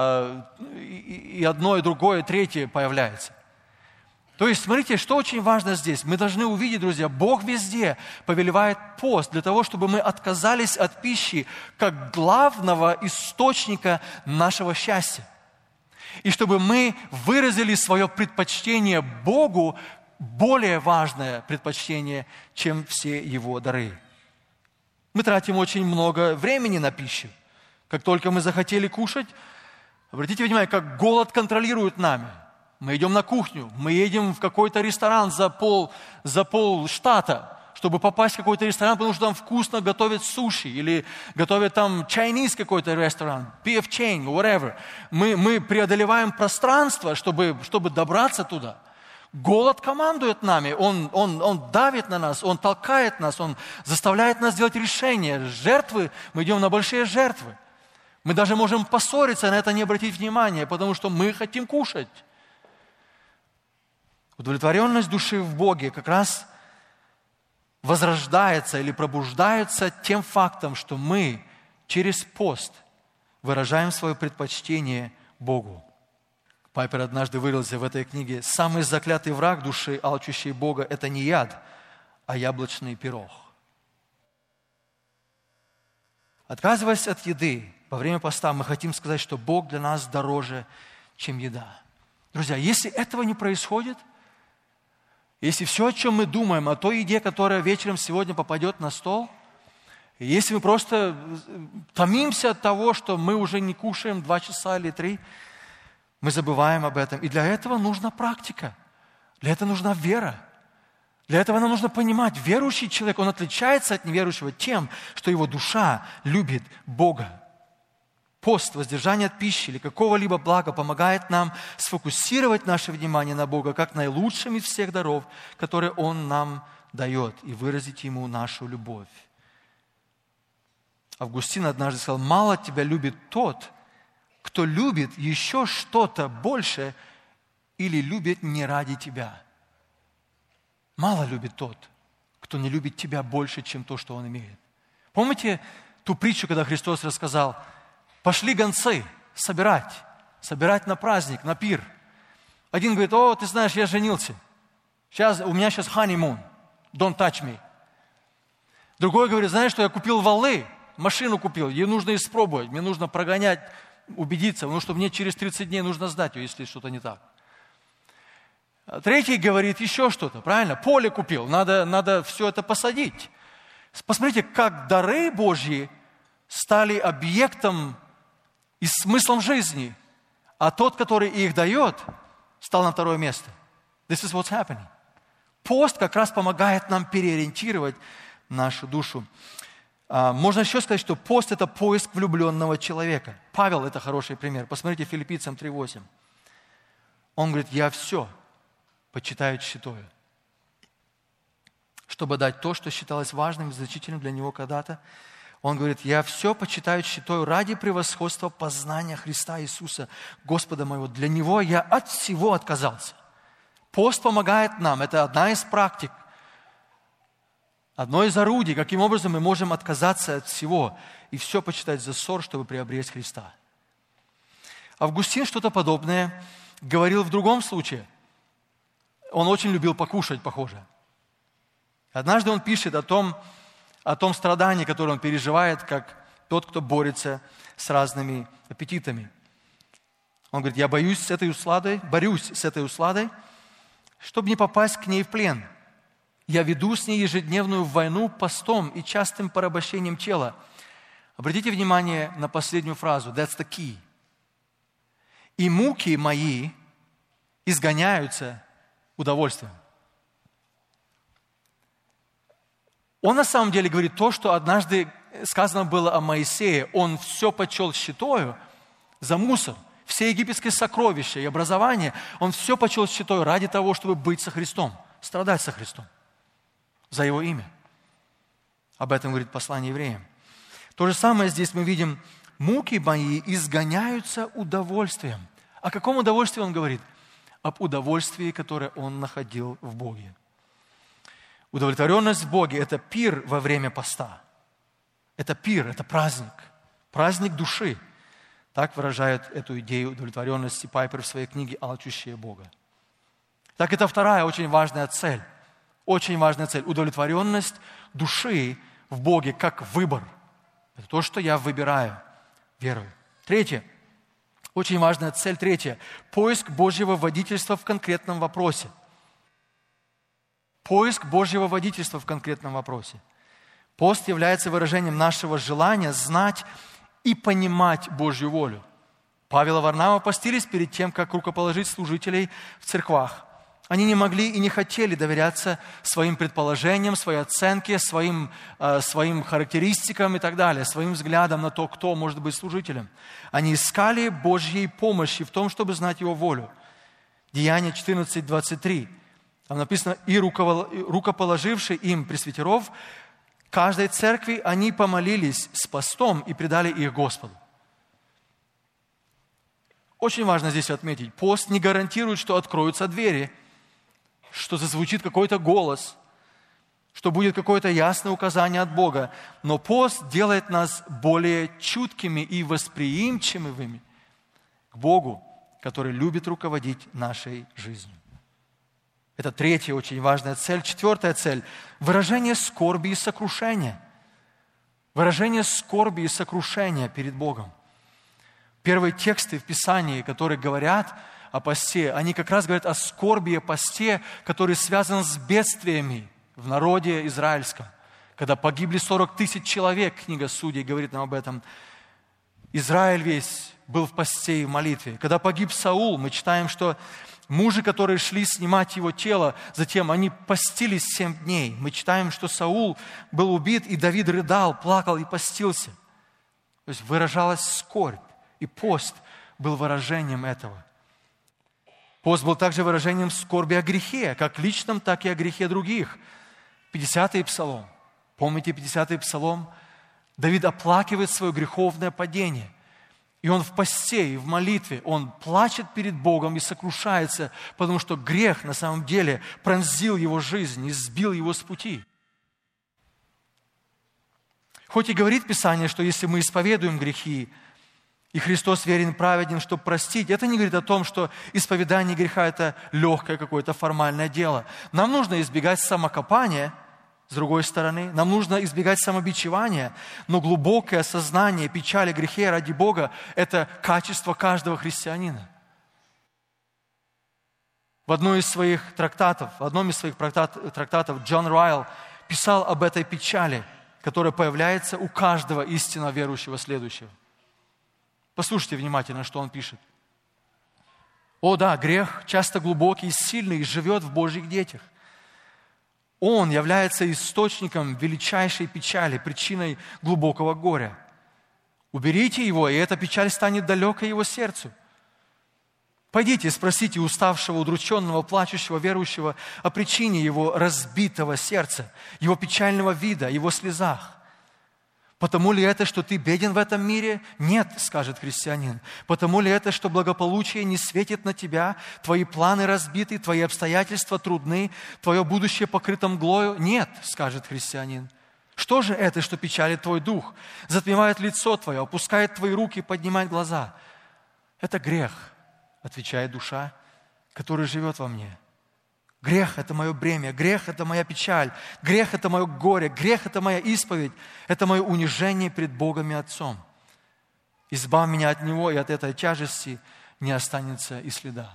и одно, и другое, и третье появляется. То есть, смотрите, что очень важно здесь. Мы должны увидеть, друзья, Бог везде повелевает пост для того, чтобы мы отказались от пищи как главного источника нашего счастья. И чтобы мы выразили свое предпочтение Богу, более важное предпочтение, чем все Его дары. Мы тратим очень много времени на пищу. Как только мы захотели кушать, обратите внимание, как голод контролирует нами. Мы идем на кухню, мы едем в какой-то ресторан за пол штата, чтобы попасть в какой-то ресторан, потому что там вкусно готовят суши, или готовят там Chinese какой-то ресторан, PF Chang, whatever. Мы преодолеваем пространство, чтобы добраться туда. Голод командует нами, он давит на нас, он толкает нас, он заставляет нас делать решения. Жертвы, мы идем на большие жертвы. Мы даже можем поссориться, на это не обратить внимания, потому что мы хотим кушать. Удовлетворенность души в Боге как раз возрождается или пробуждается тем фактом, что мы через пост выражаем свое предпочтение Богу. Пайпер однажды выразился в этой книге: «Самый заклятый враг души, алчущей Бога, это не яд, а яблочный пирог». Отказываясь от еды во время поста, мы хотим сказать, что Бог для нас дороже, чем еда. Друзья, если этого не происходит, если все, о чем мы думаем, о той еде, которая вечером сегодня попадет на стол, если мы просто томимся от того, что мы уже не кушаем 2 часа или 3, мы забываем об этом. И для этого нужна практика. Для этого нужна вера. Для этого нам нужно понимать, верующий человек, он отличается от неверующего тем, что его душа любит Бога. Пост, воздержание от пищи или какого-либо блага помогает нам сфокусировать наше внимание на Бога как наилучшим из всех даров, которые Он нам дает, и выразить Ему нашу любовь. Августин однажды сказал: «Мало тебя любит тот, кто любит еще что-то больше или любит не ради тебя». Мало любит тот, кто не любит тебя больше, чем то, что он имеет. Помните ту притчу, когда Христос рассказал: пошли гонцы собирать на праздник, на пир. Один говорит: «О, ты знаешь, я женился. У меня сейчас honeymoon. Don't touch me». Другой говорит: «Знаешь что, я купил валы, машину купил, ее нужно испробовать, мне нужно прогонять, убедиться, потому что мне через 30 дней нужно сдать ее, если что-то не так». Третий говорит еще что-то, правильно? Поле купил, надо все это посадить. Посмотрите, как дары Божьи стали объектом и смыслом жизни, а тот, который их дает, стал на второе место. This is what's happening. Пост как раз помогает нам переориентировать нашу душу. Можно еще сказать, что пост – это поиск влюбленного человека. Павел – это хороший пример. Посмотрите, Филиппийцам 3:8. Он говорит: «Я все почитаю тщетою, чтобы дать то, что считалось важным и значительным для него когда-то». Он говорит: «Я все почитаю тщетою ради превосходства познания Христа Иисуса, Господа моего. Для Него я от всего отказался». Пост помогает нам. Это одна из практик, одно из орудий, каким образом мы можем отказаться от всего и все почитать за ссор, чтобы приобрести Христа. Августин что-то подобное говорил в другом случае. Он очень любил покушать, похоже. Однажды он пишет о том страдании, которое он переживает, как тот, кто борется с разными аппетитами. Он говорит: «Я борюсь с этой усладой, чтобы не попасть к ней в плен. Я веду с ней ежедневную войну постом и частым порабощением тела». Обратите внимание на последнюю фразу. That's the key. «И муки мои изгоняются удовольствием». Он на самом деле говорит то, что однажды сказано было о Моисее. Он все почел щитою за мусор. Все египетские сокровища и образование, он все почел щитою ради того, чтобы быть со Христом, страдать со Христом, за Его имя. Об этом говорит послание евреям. То же самое здесь мы видим: «Муки мои изгоняются удовольствием». О каком удовольствии он говорит? Об удовольствии, которое он находил в Боге. Удовлетворенность в Боге – это пир во время поста. Это пир, это праздник души. Так выражает эту идею удовлетворенности Пайпер в своей книге «Алчущие Бога». Так, это вторая очень важная цель. Очень важная цель. Удовлетворенность души в Боге как выбор. Это то, что я выбираю верою. Третье. Очень важная цель третья. Поиск Божьего водительства в конкретном вопросе. Поиск Божьего водительства в конкретном вопросе. Пост является выражением нашего желания знать и понимать Божью волю. Павел и Варнава постились перед тем, как рукоположить служителей в церквах. Они не могли и не хотели доверяться своим предположениям, своей оценке, своим характеристикам и так далее, своим взглядам на то, кто может быть служителем. Они искали Божьей помощи в том, чтобы знать Его волю. Деяния 14:23. Там написано: «И рукоположивши им пресвитеров, каждой церкви они помолились с постом и предали их Господу». Очень важно здесь отметить, пост не гарантирует, что откроются двери, что зазвучит какой-то голос, что будет какое-то ясное указание от Бога. Но пост делает нас более чуткими и восприимчивыми к Богу, который любит руководить нашей жизнью. Это третья очень важная цель. Четвертая цель – выражение скорби и сокрушения. Выражение скорби и сокрушения перед Богом. Первые тексты в Писании, которые говорят о посте, они как раз говорят о скорби и о посте, который связан с бедствиями в народе израильском. Когда погибли 40 000 человек, книга Судей говорит нам об этом. Израиль весь был в посте и в молитве. Когда погиб Саул, мы читаем, что мужи, которые шли снимать его тело, затем они постились 7 дней. Мы читаем, что Саул был убит, и Давид рыдал, плакал и постился. То есть выражалась скорбь, и пост был выражением этого. Пост был также выражением скорби о грехе, как личном, так и о грехе других. 50-й псалом. Помните 50-й псалом? Давид оплакивает свое греховное падение. И он в посте, и в молитве, он плачет перед Богом и сокрушается, потому что грех на самом деле пронзил его жизнь и сбил его с пути. Хоть и говорит Писание, что если мы исповедуем грехи, и Христос верен и праведен, чтобы простить, это не говорит о том, что исповедание греха – это легкое какое-то формальное дело. Нам нужно избегать самокопания, с другой стороны, нам нужно избегать самобичевания, но глубокое осознание печали, грехе ради Бога – это качество каждого христианина. В одном из своих трактатов Джон Райл писал об этой печали, которая появляется у каждого истинно верующего следующего. Послушайте внимательно, что он пишет. О да, грех часто глубокий и сильный и живет в Божьих детях. Он является источником величайшей печали, причиной глубокого горя. Уберите его, и эта печаль станет далекой его сердцу. Пойдите, спросите уставшего, удрученного, плачущего, верующего о причине его разбитого сердца, его печального вида, его слезах. Потому ли это, что ты беден в этом мире? Нет, скажет христианин. Потому ли это, что благополучие не светит на тебя, твои планы разбиты, твои обстоятельства трудны, твое будущее покрыто мглою? Нет, скажет христианин. Что же это, что печалит твой дух, затмевает лицо твое, опускает твои руки, поднимает глаза? Это грех, отвечает душа, который живет во мне. Грех – это мое бремя, грех – это моя печаль, грех – это мое горе, грех – это моя исповедь, это мое унижение пред Богом и Отцом. Избавь меня от него, и от этой тяжести не останется и следа.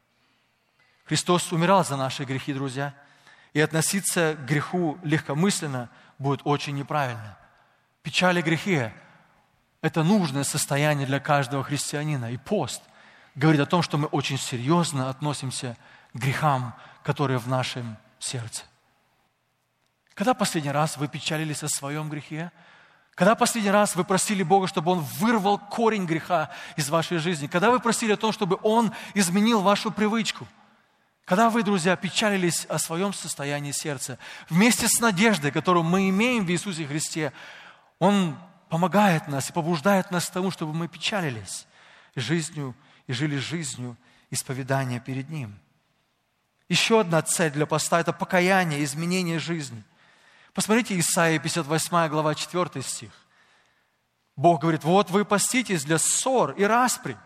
Христос умирал за наши грехи, друзья, и относиться к греху легкомысленно будет очень неправильно. Печаль и грехи – это нужное состояние для каждого христианина, и пост говорит о том, что мы очень серьезно относимся к грехам, которые в нашем сердце. Когда последний раз вы печалились о своем грехе? Когда последний раз вы просили Бога, чтобы Он вырвал корень греха из вашей жизни? Когда вы просили о том, чтобы Он изменил вашу привычку? Когда вы, друзья, печалились о своем состоянии сердца? Вместе с надеждой, которую мы имеем в Иисусе Христе, Он помогает нас и побуждает нас к тому, чтобы мы печалились жизнью и жили жизнью исповедания перед Ним. Еще одна цель для поста – это покаяние, изменение жизни. Посмотрите, Исайя 58 глава 4 стих. Бог говорит: вот вы поститесь для ссор и распри.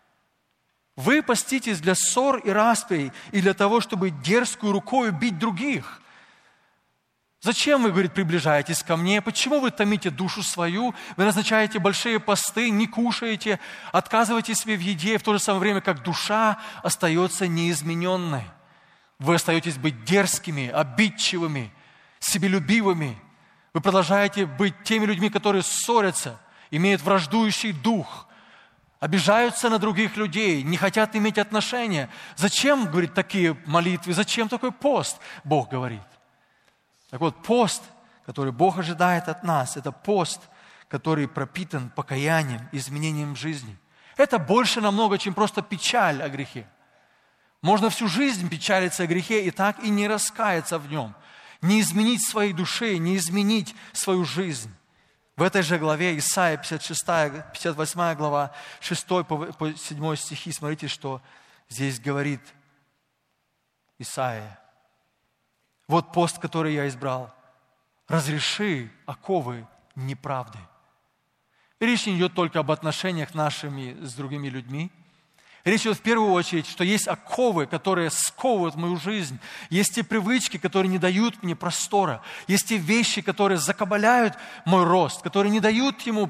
Вы поститесь для ссор и распри, и для того, чтобы дерзкую рукою бить других. Зачем вы, говорит, приближаетесь ко мне? Почему вы томите душу свою? Вы назначаете большие посты, не кушаете, отказываете себе в еде, и в то же самое время, как душа остается неизмененной. Вы остаетесь быть дерзкими, обидчивыми, себелюбивыми. Вы продолжаете быть теми людьми, которые ссорятся, имеют враждующий дух, обижаются на других людей, не хотят иметь отношения. Зачем, говорит, такие молитвы? Зачем такой пост? Бог говорит. Так вот, пост, который Бог ожидает от нас, это пост, который пропитан покаянием, изменением жизни. Это больше намного, чем просто печаль о грехе. Можно всю жизнь печалиться о грехе и так и не раскаяться в нем, не изменить своей душе, не изменить свою жизнь. В этой же главе, Исайя 58 глава, 6 по 7 стихи, смотрите, что здесь говорит Исайя. Вот пост, который я избрал. Разреши оковы неправды. И речь не идет только об отношениях нашими с другими людьми. Речь идет в первую очередь, что есть оковы, которые сковывают мою жизнь. Есть те привычки, которые не дают мне простора. Есть те вещи, которые закабаляют мой рост, которые не дают ему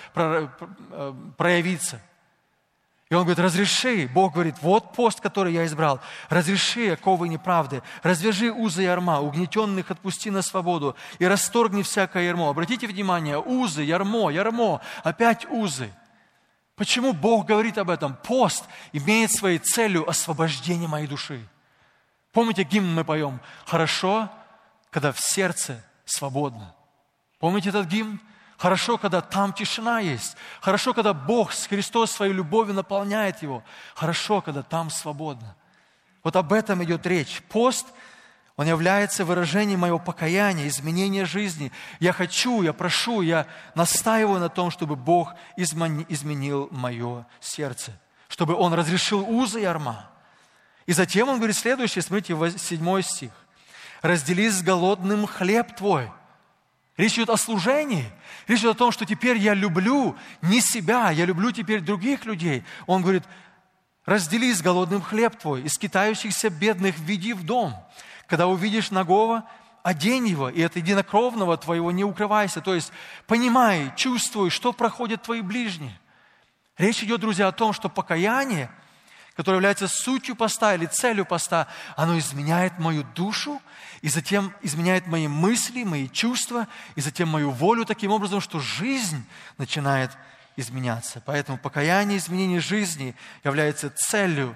проявиться. И он говорит, разреши, Бог говорит, вот пост, который я избрал, разреши оковы неправды, развяжи узы ярма, угнетенных отпусти на свободу и расторгни всякое ярмо. Обратите внимание, узы, ярмо, опять узы. Почему Бог говорит об этом? Пост имеет своей целью освобождение моей души. Помните, гимн мы поем? Хорошо, когда в сердце свободно. Помните этот гимн? Хорошо, когда там тишина есть. Хорошо, когда Бог, Христос своей любовью наполняет его. Хорошо, когда там свободно. Вот об этом идет речь. Пост, он является выражением моего покаяния, изменения жизни. Я хочу, я прошу, я настаиваю на том, чтобы Бог изменил мое сердце. Чтобы Он разрешил узы ярма. И затем Он говорит следующее, смотрите, 7 стих. «Раздели с голодным хлеб твой». Речь идет о служении. Речь идет о том, что теперь я люблю не себя, я люблю теперь других людей. Он говорит, раздели с голодным хлеб твой, из скитающихся бедных введи в дом. Когда увидишь нагого, одень его, и от единокровного твоего не укрывайся. То есть понимай, чувствуй, что проходят твои ближние. Речь идет, друзья, о том, что покаяние, которое является сутью поста или целью поста, оно изменяет мою душу, и затем изменяет мои мысли, мои чувства, и затем мою волю таким образом, что жизнь начинает изменяться. Поэтому покаяние, изменение жизни является целью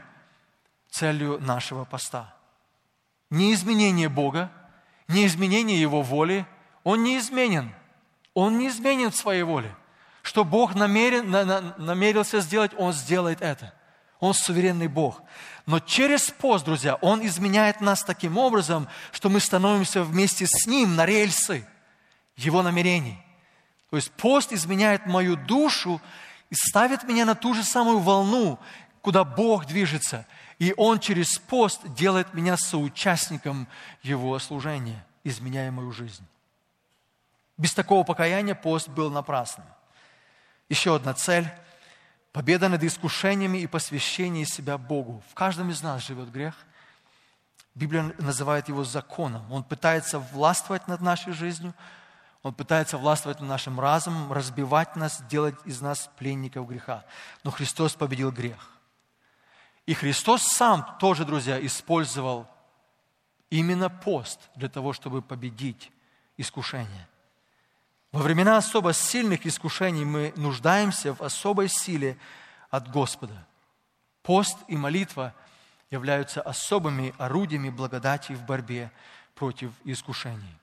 нашего поста. Не изменение Бога, не изменение Его воли, Он не изменен. Он не изменен в своей воле. Что Бог намерился сделать, Он сделает это. Он суверенный Бог. Но через пост, друзья, Он изменяет нас таким образом, что мы становимся вместе с Ним на рельсы Его намерений. То есть пост изменяет мою душу и ставит меня на ту же самую волну, куда Бог движется. И Он через пост делает меня соучастником Его служения, изменяя мою жизнь. Без такого покаяния пост был напрасным. Еще одна цель – победа над искушениями и посвящение себя Богу. В каждом из нас живет грех. Библия называет его законом. Он пытается властвовать над нашей жизнью. Он пытается властвовать над нашим разумом, разбивать нас, делать из нас пленников греха. Но Христос победил грех. И Христос сам тоже, друзья, использовал именно пост для того, чтобы победить искушение. Во времена особо сильных искушений мы нуждаемся в особой силе от Господа. Пост и молитва являются особыми орудиями благодати в борьбе против искушений.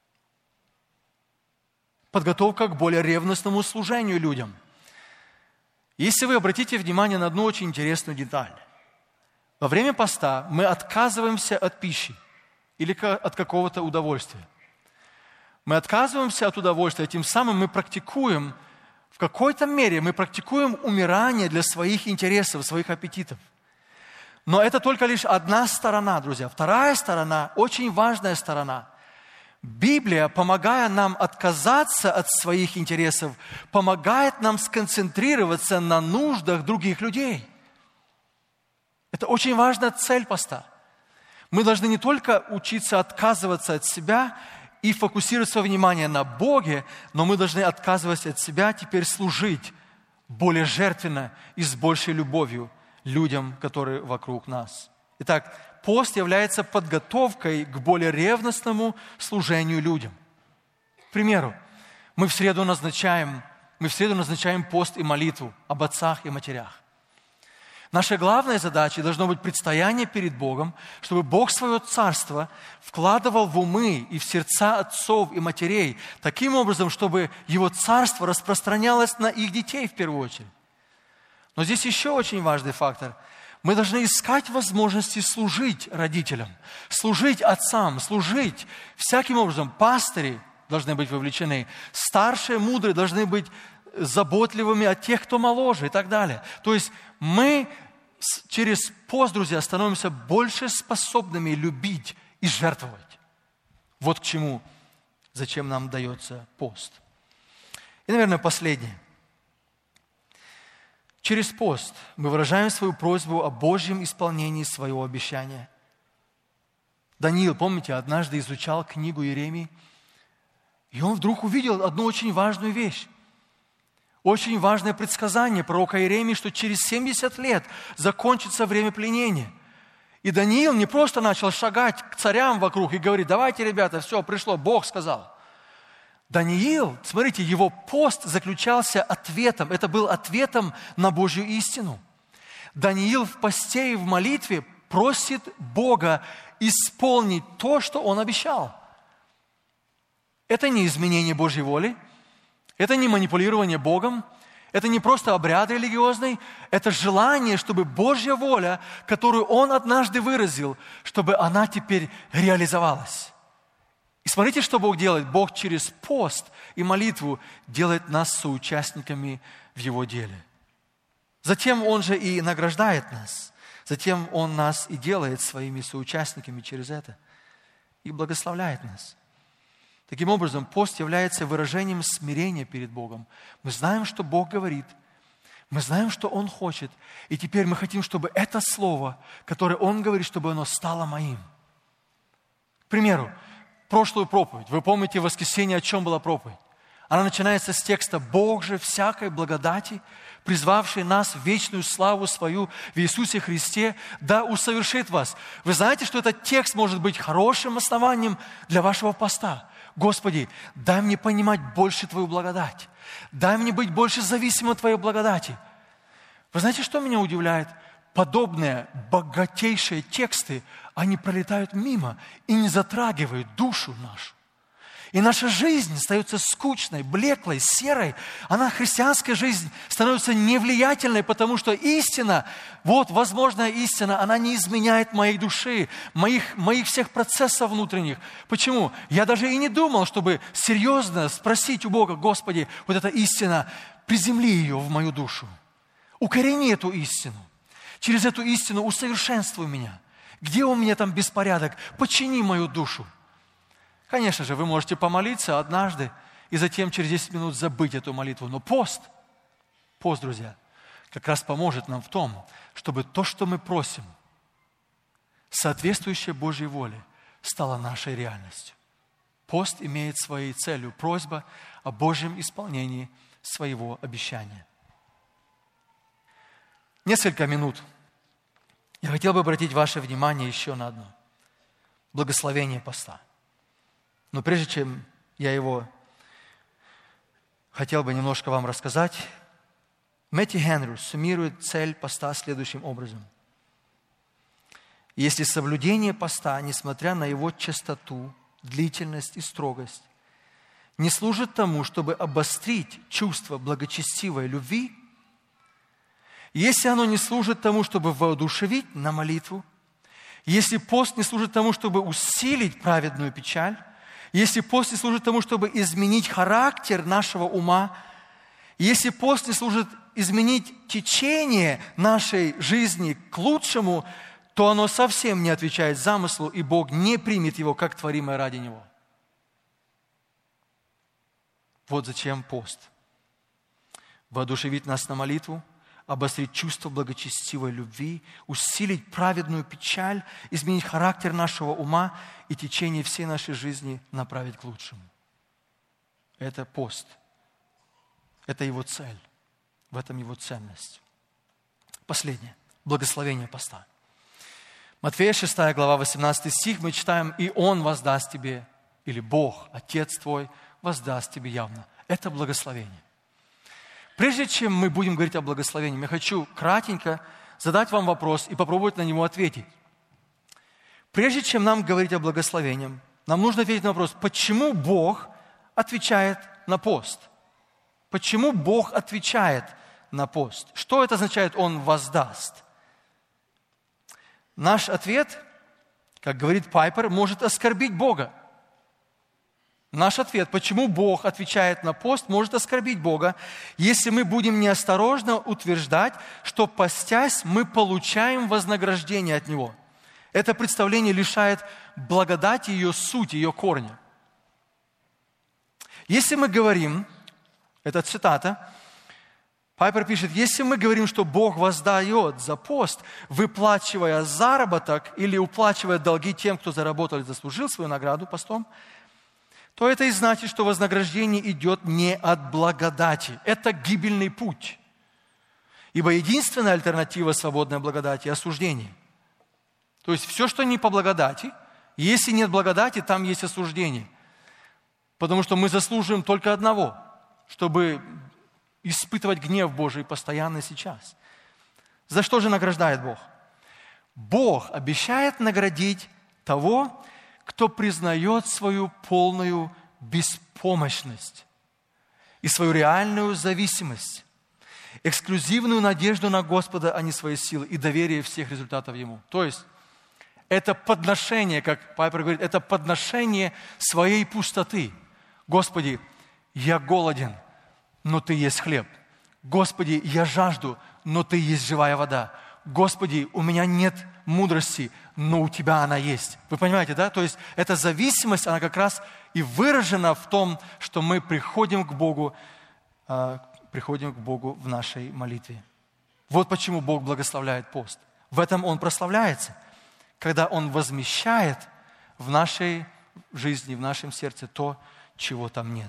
Подготовка к более ревностному служению людям. Если вы обратите внимание на одну очень интересную деталь. Во время поста мы отказываемся от пищи или от какого-то удовольствия. Мы отказываемся от удовольствия, тем самым мы практикуем, в какой-то мере мы практикуем умирание для своих интересов, своих аппетитов. Но это только лишь одна сторона, друзья. Вторая сторона, очень важная сторона. Библия, помогая нам отказаться от своих интересов, помогает нам сконцентрироваться на нуждах других людей. Это очень важная цель поста. Мы должны не только учиться отказываться от себя и фокусировать свое внимание на Боге, но мы должны, отказываясь от себя, теперь служить более жертвенно и с большей любовью людям, которые вокруг нас. Итак, пост является подготовкой к более ревностному служению людям. К примеру, мы в среду назначаем пост и молитву об отцах и матерях. Наша главная задача должно быть предстояние перед Богом, чтобы Бог свое царство вкладывал в умы и в сердца отцов и матерей таким образом, чтобы Его царство распространялось на их детей в первую очередь. Но здесь еще очень важный фактор. Мы должны искать возможности служить родителям, служить отцам, служить всяким образом. Пастыри должны быть вовлечены, старшие, мудрые должны быть заботливыми о тех, кто моложе и так далее. То есть мы через пост, друзья, становимся больше способными любить и жертвовать. Вот к чему, зачем нам дается пост. И, наверное, последнее. Через пост мы выражаем свою просьбу о Божьем исполнении своего обещания. Даниил, помните, однажды изучал книгу Иеремии, и он вдруг увидел одну очень важную вещь. Очень важное предсказание пророка Иеремии, что через 70 лет закончится время пленения. И Даниил не просто начал шагать к царям вокруг и говорить: давайте, ребята, все, пришло, Бог сказал. Даниил, смотрите, его пост заключался ответом, это был ответом на Божью истину. Даниил в посте и в молитве просит Бога исполнить то, что он обещал. Это не изменение Божьей воли, это не манипулирование Богом, это не просто обряд религиозный, это желание, чтобы Божья воля, которую Он однажды выразил, чтобы она теперь реализовалась. И смотрите, что Бог делает. Бог через пост и молитву делает нас соучастниками в Его деле. Затем Он же и награждает нас. Затем Он нас и делает своими соучастниками через это. И благословляет нас. Таким образом, пост является выражением смирения перед Богом. Мы знаем, что Бог говорит. Мы знаем, что Он хочет. И теперь мы хотим, чтобы это слово, которое Он говорит, чтобы оно стало моим. К примеру, прошлую проповедь. Вы помните, в воскресенье о чем была проповедь? Она начинается с текста: «Бог же всякой благодати, призвавший нас в вечную славу свою в Иисусе Христе, да усовершит вас». Вы знаете, что этот текст может быть хорошим основанием для вашего поста? Господи, дай мне понимать больше Твою благодать. Дай мне быть больше зависимым от Твоей благодати. Вы знаете, что меня удивляет? Подобные богатейшие тексты, они пролетают мимо и не затрагивают душу нашу. И наша жизнь остается скучной, блеклой, серой. Христианская жизнь становится невлиятельной, потому что истина, вот возможная истина, она не изменяет моей души, моих всех процессов внутренних. Почему? Я даже и не думал, чтобы серьезно спросить у Бога: Господи, вот эта истина, приземли ее в мою душу. Укорени эту истину. Через эту истину усовершенствуй меня. Где у меня там беспорядок? Почини мою душу. Конечно же, вы можете помолиться однажды и затем через 10 минут забыть эту молитву. Но пост, друзья, как раз поможет нам в том, чтобы то, что мы просим, соответствующее Божьей воле, стало нашей реальностью. Пост имеет своей целью просьба о Божьем исполнении своего обещания. Несколько минут. Я хотел бы обратить ваше внимание еще на одно. Благословение поста. Но прежде чем я его хотел бы немножко вам рассказать, Мэтью Хенри суммирует цель поста следующим образом. Если соблюдение поста, несмотря на его частоту, длительность и строгость, не служит тому, чтобы обострить чувство благочестивой любви, если оно не служит тому, чтобы воодушевить на молитву, если пост не служит тому, чтобы усилить праведную печаль, если пост не служит тому, чтобы изменить характер нашего ума, если пост не служит изменить течение нашей жизни к лучшему, то оно совсем не отвечает замыслу, и Бог не примет его как творимое ради Него. Вот зачем пост. Воодушевить нас на молитву, обострить чувство благочестивой любви, усилить праведную печаль, изменить характер нашего ума и течение всей нашей жизни направить к лучшему. Это пост. Это его цель. В этом его ценность. Последнее. Благословение поста. Матфея 6 глава 18 стих мы читаем: «И Он воздаст тебе», или Бог, Отец твой, воздаст тебе явно. Это благословение. Прежде чем мы будем говорить о благословении, я хочу кратенько задать вам вопрос и попробовать на него ответить. Прежде чем нам говорить о благословении, нам нужно ответить на вопрос, почему Бог отвечает на пост? Почему Бог отвечает на пост? Что это означает «Он воздаст»? Наш ответ, как говорит Пайпер, может оскорбить Бога. Наш ответ, почему Бог отвечает на пост, может оскорбить Бога, если мы будем неосторожно утверждать, что постясь мы получаем вознаграждение от Него. Это представление лишает благодати ее сути, ее корня. Если мы говорим, это цитата, Пайпер пишет, если мы говорим, что Бог воздает за пост, выплачивая заработок или уплачивая долги тем, кто заработал и заслужил свою награду постом, то это и значит, что вознаграждение идет не от благодати. Это гибельный путь. Ибо единственная альтернатива свободной благодати – осуждение. То есть все, что не по благодати, если нет благодати, там есть осуждение. Потому что мы заслуживаем только одного, чтобы испытывать гнев Божий постоянно сейчас. За что же награждает Бог? Бог обещает наградить того, кто признает свою полную беспомощность и свою реальную зависимость, эксклюзивную надежду на Господа, а не свои силы, и доверие всех результатов Ему. То есть, это подношение, как Пайпер говорит, это подношение своей пустоты. Господи, я голоден, но Ты есть хлеб. Господи, я жажду, но Ты есть живая вода. Господи, у меня нет мудрости, но у Тебя она есть. Вы понимаете, да? То есть эта зависимость, она как раз и выражена в том, что мы приходим к Богу в нашей молитве. Вот почему Бог благословляет пост. В этом Он прославляется, когда Он возмещает в нашей жизни, в нашем сердце то, чего там нет.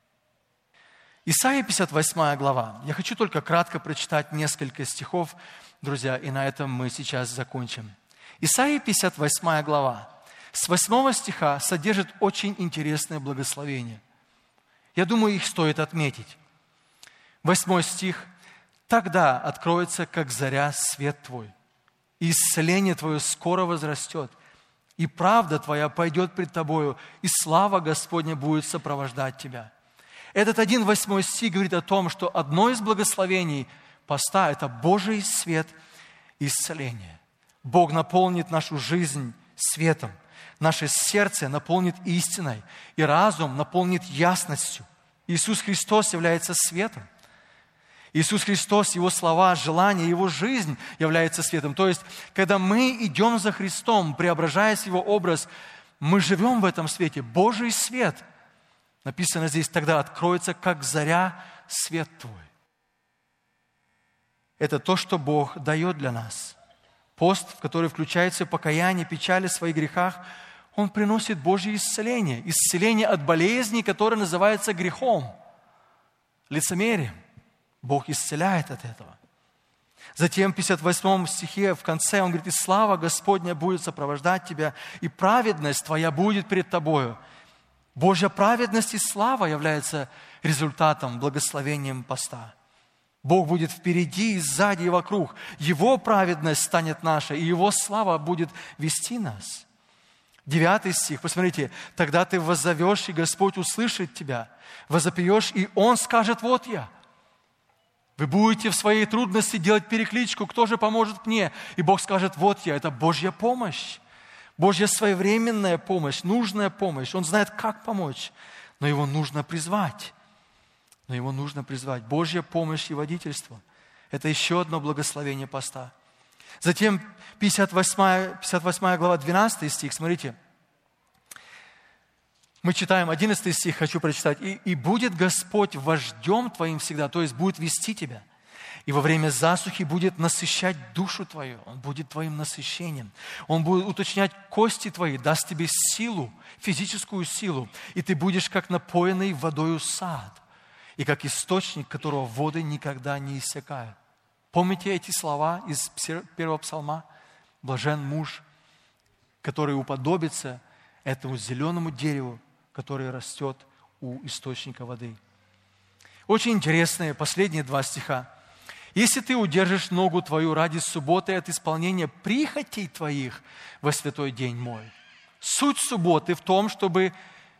Исайя 58 глава. Я хочу только кратко прочитать несколько стихов, друзья, и на этом мы сейчас закончим. Исайя 58 глава. С 8 стиха содержит очень интересное благословение. Я думаю, их стоит отметить. 8 стих. «Тогда откроется, как заря, свет Твой, и исцеление Твое скоро возрастет, и правда Твоя пойдет пред Тобою, и слава Господня будет сопровождать Тебя». Этот 1:8 стих говорит о том, что одно из благословений поста – это Божий свет и исцеление. Бог наполнит нашу жизнь светом, наше сердце наполнит истиной, и разум наполнит ясностью. Иисус Христос является светом. Иисус Христос, Его слова, желания, Его жизнь является светом. То есть, когда мы идем за Христом, преображаясь в Его образ, мы живем в этом свете. Божий свет. Написано здесь, тогда откроется, как заря, свет Твой. Это то, что Бог дает для нас. Пост, в который включается покаяние, печаль о своих грехах, он приносит Божье исцеление. Исцеление от болезни, которая называется грехом, лицемерием. Бог исцеляет от этого. Затем в 58 стихе в конце он говорит, «И слава Господня будет сопровождать тебя, и праведность твоя будет перед тобою». Божья праведность и слава является результатом, благословением поста. Бог будет впереди, и сзади, и вокруг. Его праведность станет нашей, и Его слава будет вести нас. 9 стих, посмотрите. «Тогда ты воззовешь, и Господь услышит тебя. Возопьешь, и Он скажет, вот я». Вы будете в своей трудности делать перекличку, кто же поможет мне? И Бог скажет, вот я, это Божья помощь. Божья своевременная помощь, нужная помощь. Он знает, как помочь, но Его нужно призвать. Божья помощь и водительство. Это еще одно благословение поста. Затем 58 глава, 12 стих, смотрите. Мы читаем 11 стих, хочу прочитать. «И будет Господь вождем твоим всегда», то есть будет вести тебя. И во время засухи будет насыщать душу твою. Он будет твоим насыщением. Он будет уточнять кости твои, даст тебе силу, физическую силу. И ты будешь как напоенный водою сад. И как источник, которого воды никогда не иссякают. Помните эти слова из первого псалма? Блажен муж, который уподобится этому зеленому дереву, которое растет у источника воды. Очень интересные последние 2 стиха. «Если ты удержишь ногу твою ради субботы от исполнения прихотей твоих во святой день мой». Суть субботы в том, чтобы,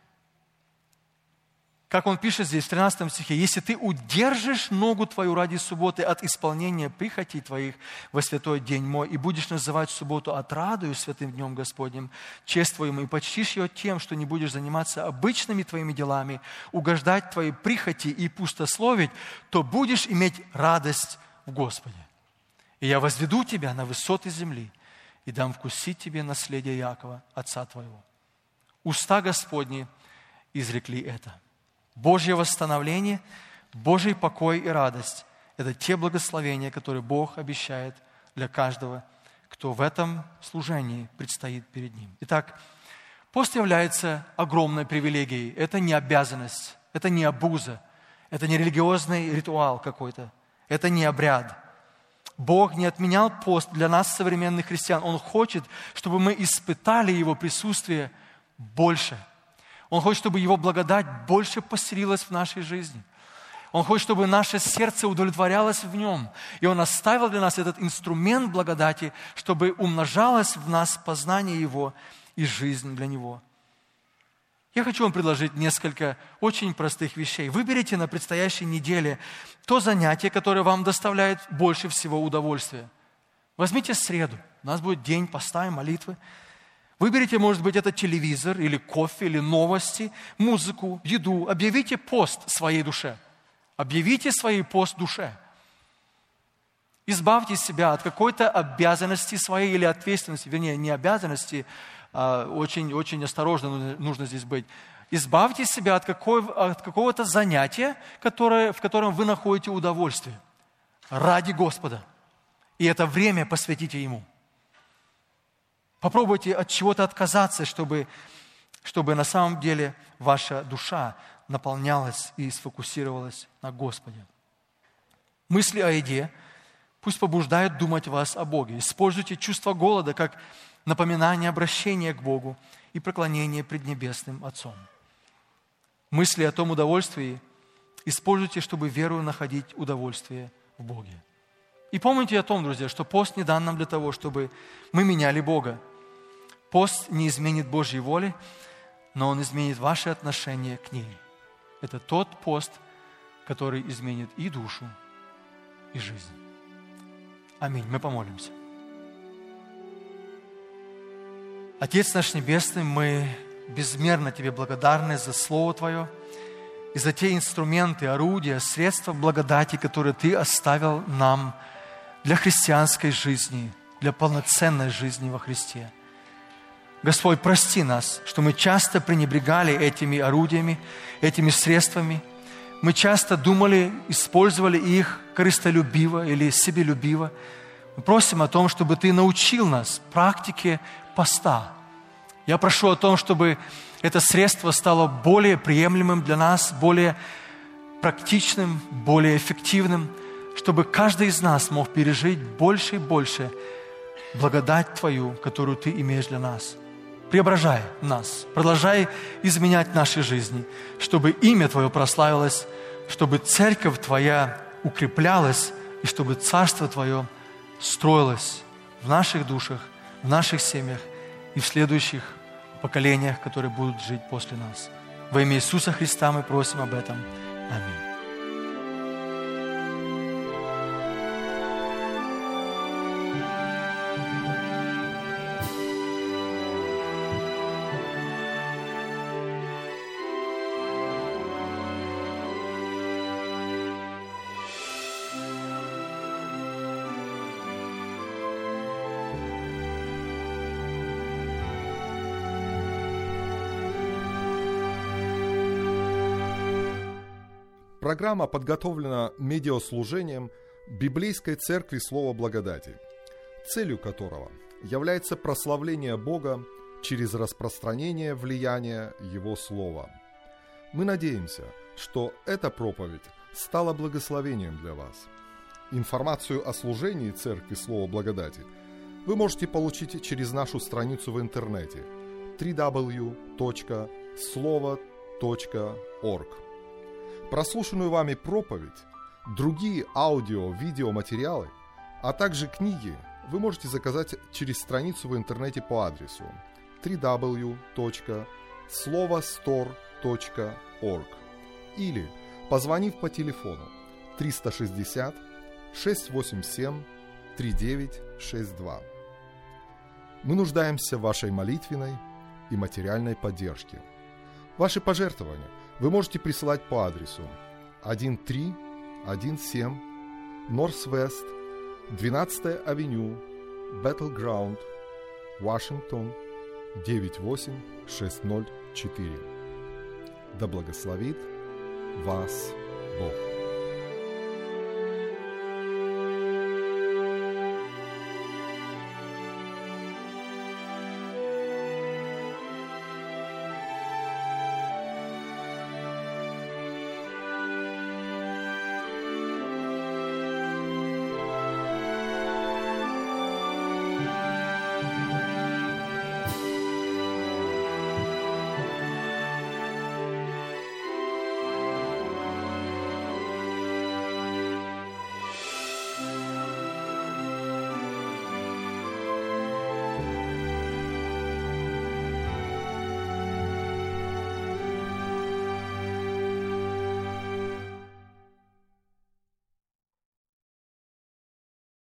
как он пишет здесь в 13 стихе, «Если ты удержишь ногу твою ради субботы от исполнения прихотей твоих во святой день мой, и будешь называть субботу отрадою святым днем Господним, честь твою, и почтишь ее тем, что не будешь заниматься обычными твоими делами, угождать твоей прихоти и пустословить, то будешь иметь радость в Господе. И я возведу тебя на высоты земли и дам вкусить тебе наследие Иакова, отца твоего». Уста Господни изрекли это. Божье восстановление, Божий покой и радость – это те благословения, которые Бог обещает для каждого, кто в этом служении предстоит перед Ним. Итак, пост является огромной привилегией. Это не обязанность, это не обуза, это не религиозный ритуал какой-то, это не обряд. Бог не отменял пост для нас, современных христиан. Он хочет, чтобы мы испытали Его присутствие больше. Он хочет, чтобы Его благодать больше поселилась в нашей жизни. Он хочет, чтобы наше сердце удовлетворялось в Нем. И Он оставил для нас этот инструмент благодати, чтобы умножалось в нас познание Его и жизнь для Него. Я хочу вам предложить несколько очень простых вещей. Выберите на предстоящей неделе то занятие, которое вам доставляет больше всего удовольствия. Возьмите среду. У нас будет день поста и молитвы. Выберите, может быть, это телевизор, или кофе, или новости, музыку, еду. Объявите пост своей душе. Объявите свой пост душе. Избавьте себя от какой-то обязанности своей или ответственности, вернее, не обязанности, очень осторожно нужно здесь быть. Избавьте себя от какого-то занятия, в котором вы находите удовольствие. Ради Господа. И это время посвятите Ему. Попробуйте от чего-то отказаться, чтобы на самом деле ваша душа наполнялась и сфокусировалась на Господе. Мысли о еде пусть побуждают думать вас о Боге. Используйте чувство голода как напоминание обращения к Богу и преклонение пред Небесным Отцом. Мысли о том удовольствии используйте, чтобы верою находить удовольствие в Боге. И помните о том, друзья, что пост не дан нам для того, чтобы мы меняли Бога. Пост не изменит Божьей воли, но он изменит ваше отношение к ней. Это тот пост, который изменит и душу, и жизнь. Аминь. Мы помолимся. Отец наш Небесный, мы безмерно Тебе благодарны за Слово Твое и за те инструменты, орудия, средства благодати, которые Ты оставил нам для христианской жизни, для полноценной жизни во Христе. Господь, прости нас, что мы часто пренебрегали этими орудиями, этими средствами. Мы часто думали, использовали их корыстолюбиво или себелюбиво. Мы просим о том, чтобы Ты научил нас практике поста. Я прошу о том, чтобы это средство стало более приемлемым для нас, более практичным, более эффективным, чтобы каждый из нас мог пережить больше и больше благодать Твою, которую Ты имеешь для нас. Преображай нас, продолжай изменять наши жизни, чтобы имя Твое прославилось, чтобы церковь Твоя укреплялась и чтобы Царство Твое строилось в наших душах, в наших семьях и в следующих поколениях, которые будут жить после нас. Во имя Иисуса Христа мы просим об этом. Аминь. Программа подготовлена медиаслужением библейской церкви Слова Благодати, целью которого является прославление Бога через распространение влияния Его Слова. Мы надеемся, что эта проповедь стала благословением для вас. Информацию о служении Церкви Слова Благодати вы можете получить через нашу страницу в интернете www.slovo.org. Прослушанную вами проповедь, другие аудио-видеоматериалы, а также книги вы можете заказать через страницу в интернете по адресу www.slovostore.org или позвонив по телефону 360 687 3962. Мы нуждаемся в вашей молитвенной и материальной поддержке. Ваши пожертвования вы можете присылать по адресу 1317 Northwest 12-я авеню, Battleground, Вашингтон, 98604. Да благословит вас Бог.